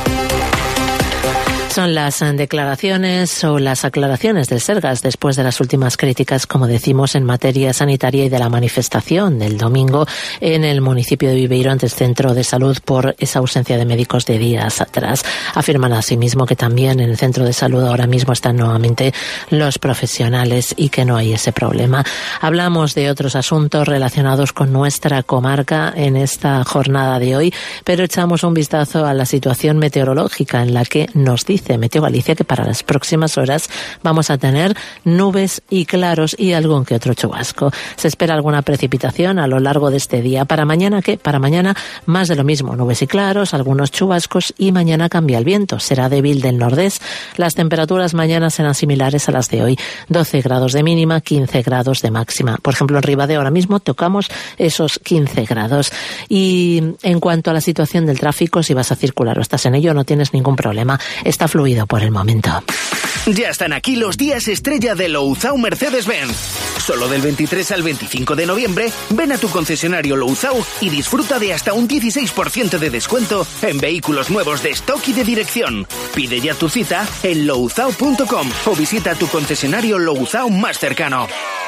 Son las declaraciones o las aclaraciones del Sergas después de las últimas críticas, como decimos, en materia sanitaria y de la manifestación del domingo en el municipio de Viveiro ante el Centro de Salud por esa ausencia de médicos de días atrás. Afirman asimismo que también en el Centro de Salud ahora mismo están nuevamente los profesionales y que no hay ese problema. Hablamos de otros asuntos relacionados con nuestra comarca en esta jornada de hoy, pero echamos un vistazo a la situación meteorológica en la que nos dice Meteo Galicia que para las próximas horas vamos a tener nubes y claros y algún que otro chubasco. Se espera alguna precipitación a lo largo de este día. ¿Para mañana qué? Para mañana más de lo mismo, nubes y claros, algunos chubascos y mañana cambia el viento. Será débil del nordés. Las temperaturas mañana serán similares a las de hoy. doce grados de mínima, quince grados de máxima. Por ejemplo, en Ribadeo ahora mismo tocamos esos quince grados. Y en cuanto a la situación del tráfico, si vas a circular o estás en ello, no tienes ningún problema. Está fluido por el momento. Ya están aquí los días estrella de Louzao Mercedes-Benz. Solo del veintitrés al veinticinco de noviembre, ven a tu concesionario Louzao y disfruta de hasta un dieciséis por ciento de descuento en vehículos nuevos de stock y de dirección. Pide ya tu cita en louzao punto com o visita tu concesionario Louzao más cercano.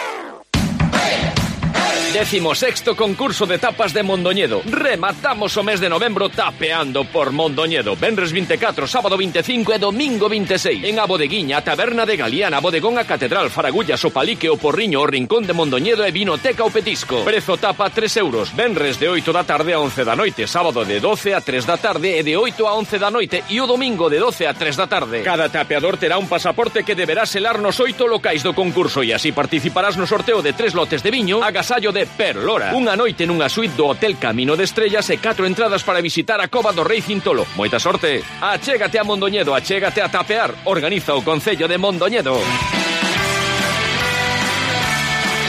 Décimo sexto concurso de tapas de Mondoñedo. Rematamos o mes de novembro tapeando por Mondoñedo. Venres veinticuatro, sábado veinticinco e domingo veintiséis. En a Bodeguiña, a Taberna de Galiana, Bodegón a Catedral, Faragullas, o Palique, o Porriño, o Rincón de Mondoñedo e Vinoteca o Petisco. Prezo tapa tres euros. Venres de oito da tarde a once da noite. Sábado de doce a tres da tarde e de oito a once da noite. E o domingo de doce a tres da tarde. Cada tapeador terá un pasaporte que deberá selar nos oito locais do concurso e así participarás no sorteo de tres lotes de viño, agasallo de Perlora. Unha noite nunha suite do Hotel Camino de Estrellas e catro entradas para visitar a Cova do Rei Cintolo. Moita sorte. Achégate a Mondoñedo, achégate a tapear. Organiza o Concello de Mondoñedo.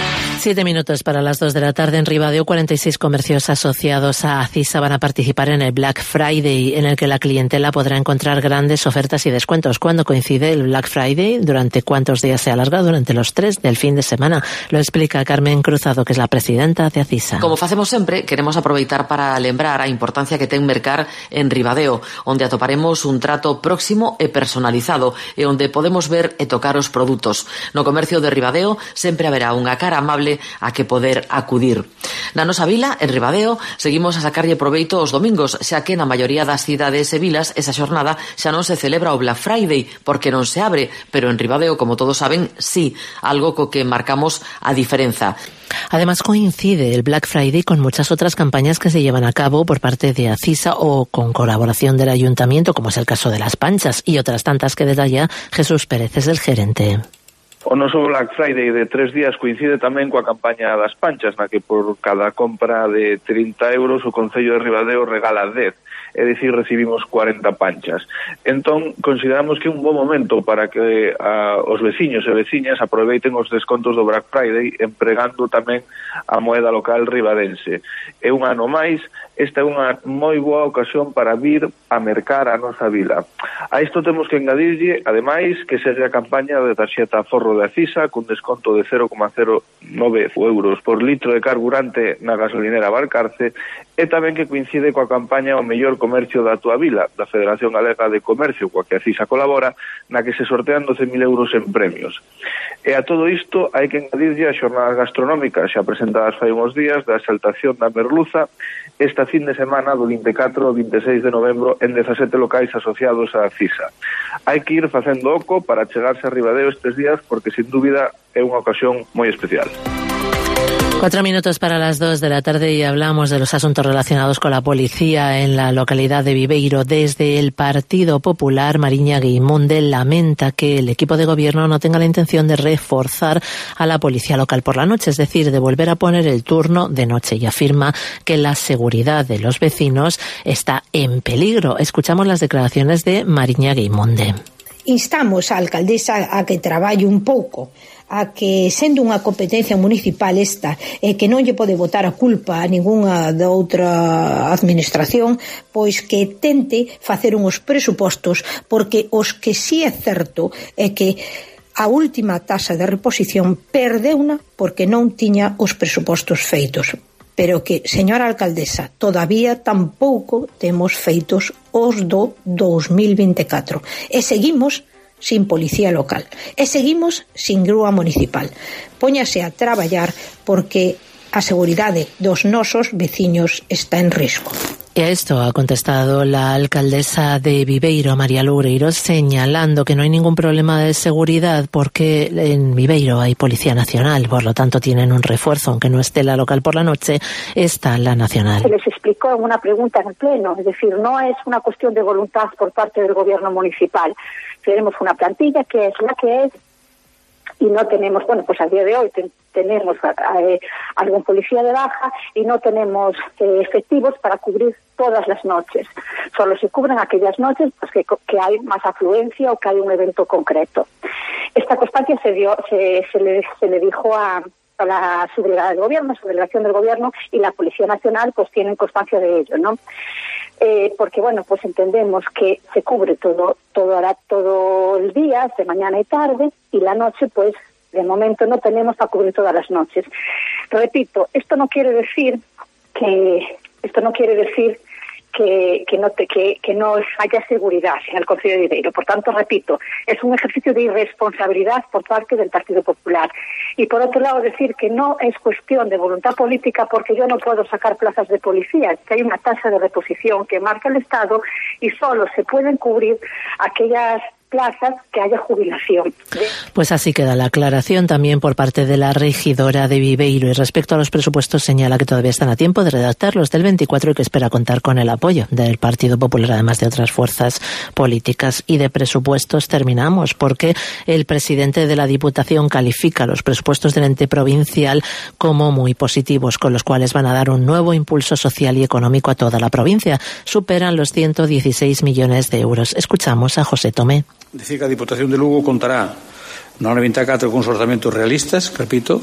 Siete minutos para las dos de la tarde. En Ribadeo, cuarenta y seis comercios asociados a ACISA van a participar en el Black Friday, en el que la clientela podrá encontrar grandes ofertas y descuentos. ¿Cuándo coincide el Black Friday? ¿Durante cuántos días se alarga? Durante los tres del fin de semana. Lo explica Carmen Cruzado, que es la presidenta de ACISA. Como facemos sempre, queremos aproveitar para lembrar a importancia que ten mercar en Ribadeo, onde atoparemos un trato próximo e personalizado e onde podemos ver e tocar os produtos. No comercio de Ribadeo sempre haberá unha cara amable a que poder acudir. Na nosa vila, en Ribadeo, seguimos a sacarlle proveito os domingos, xa que na maioría das cidades e vilas esa xornada xa non se celebra o Black Friday, porque non se abre, pero en Ribadeo, como todos saben, sí, algo co que marcamos a diferenza. Además, coincide el Black Friday con muchas otras campañas que se llevan a cabo por parte de ACISA o con colaboración del Ayuntamiento, como es el caso de las Panchas, y otras tantas que detalla Jesús Pérez, es el gerente. O noso Black Friday de tres días coincide tamén coa campaña das Panchas, na que por cada compra de trinta euros o Concello de Ribadeo regala dez, é dicir, recibimos cuarenta panchas. Entón, consideramos que é un bom momento para que a, os veciños e veciñas aproveiten os descontos do Black Friday empregando tamén a moeda local ribadense. É un ano máis, esta é unha moi boa ocasión para vir a mercar a nosa vila. A isto temos que engadirlle, ademais, que segue a campaña de tarxeta Forro de ACISA con desconto de cero coma cero nove euros por litro de carburante na gasolinera Valcarce, e tamén que coincide coa campaña O mellor comercio da tua vila, da Federación Galega de Comercio, coa que ACISA colabora, na que se sortean doce mil euros en premios. E a todo isto hai que engadirlle as xornadas gastronómicas xa presentadas fai uns días da exaltación da merluza esta fin de semana do vinte e catro ao vinte e seis de novembro en dezasete locais asociados a ACISA. Hai que ir facendo oco para chegarse a Ribadeo estes días porque, sin dúbida, é unha ocasión moi especial. Cuatro minutos para las dos de la tarde y hablamos de los asuntos relacionados con la policía en la localidad de Viveiro. Desde el Partido Popular, Mariña Guimonde lamenta que el equipo de gobierno no tenga la intención de reforzar a la policía local por la noche, es decir, de volver a poner el turno de noche, y afirma que la seguridad de los vecinos está en peligro. Escuchamos las declaraciones de Mariña Guimonde. Instamos á alcaldesa a que traballe un pouco, a que, sendo unha competencia municipal esta, e que non lle pode botar a culpa a ningunha da outra administración, pois que tente facer uns presupostos, porque os que sí é certo é que a última taxa de reposición perdeuna porque non tiña os presupostos feitos. Pero que, señora alcaldesa, todavía tampouco temos feitos os do dous mil vinte e catro. E seguimos sin policía local. E seguimos sin grúa municipal. Póñase a traballar porque a seguridade dos nosos veciños está en risco. Y a esto ha contestado la alcaldesa de Viveiro, María Loureiro, señalando que no hay ningún problema de seguridad porque en Viveiro hay Policía Nacional, por lo tanto tienen un refuerzo, aunque no esté la local por la noche, está la nacional. Se les explicó en una pregunta en el Pleno, es decir, no es una cuestión de voluntad por parte del gobierno municipal. Tenemos una plantilla que es la que es y no tenemos, bueno, pues al día de hoy ten, tenemos eh, algún policía de baja y no tenemos eh, efectivos para cubrir todas las noches. Solo se cubren aquellas noches pues, que, que hay más afluencia o que hay un evento concreto. Esta constancia se dio, se, se, le, se le dijo a, a la subdelegada del gobierno, subdelegación del gobierno, y la Policía Nacional pues tienen constancia de ello, ¿no? Eh, porque bueno, pues entendemos que se cubre todo, todo, todo el día, de mañana y tarde, y la noche pues de momento no tenemos para cubrir todas las noches. Repito, esto no quiere decir que esto no quiere decir que, que no te, que, que no haya seguridad en el Concello de Viveiro. Por tanto, repito, es un ejercicio de irresponsabilidad por parte del Partido Popular. Y por otro lado, decir que no es cuestión de voluntad política porque yo no puedo sacar plazas de policía, que hay una tasa de reposición que marca el Estado y solo se pueden cubrir aquellas plazas que haya jubilación. Pues así queda la aclaración también por parte de la regidora de Viveiro. Y respecto a los presupuestos, señala que todavía están a tiempo de redactarlos del veinticuatro y que espera contar con el apoyo del Partido Popular, además de otras fuerzas políticas. Y de presupuestos terminamos, porque el presidente de la Diputación califica los presupuestos del ente provincial como muy positivos, con los cuales van a dar un nuevo impulso social y económico a toda la provincia. Superan los ciento dieciséis millones de euros. Escuchamos a José Tomé. Decir que a Diputación de Lugo contará no ano vinte e catro con os orzamentos realistas, repito,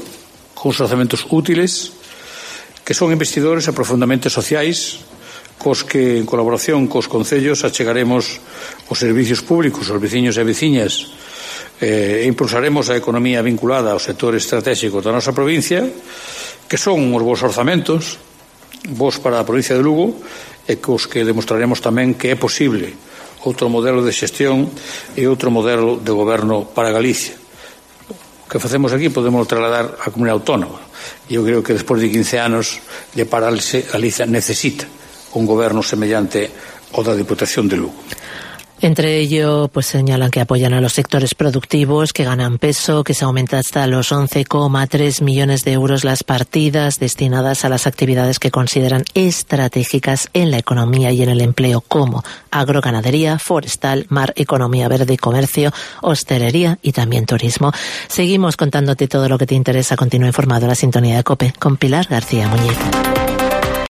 con os orzamentos útiles, que son investidores e profundamente sociais, cos que, en colaboración cos concellos, achegaremos os servicios públicos aos veciños e veciñas e impulsaremos a economía vinculada ao sector estratégico da nosa provincia, que son uns bons orzamentos, bons para a provincia de Lugo, e cos que demostraremos tamén que é posible outro modelo de xestión e outro modelo de goberno para Galicia. O que facemos aquí podemos trasladar á comunidade autónoma. E eu creo que despois de quince anos de pararse, Galicia necesita un goberno semellante ao da Diputación de Lugo. Entre ello, pues señalan que apoyan a los sectores productivos que ganan peso, que se aumenta hasta los once coma tres millones de euros las partidas destinadas a las actividades que consideran estratégicas en la economía y en el empleo, como agroganadería, forestal, mar, economía verde, comercio, hostelería y también turismo. Seguimos contándote todo lo que te interesa. Continúa informado a la sintonía de COPE con Pilar García Muñiz.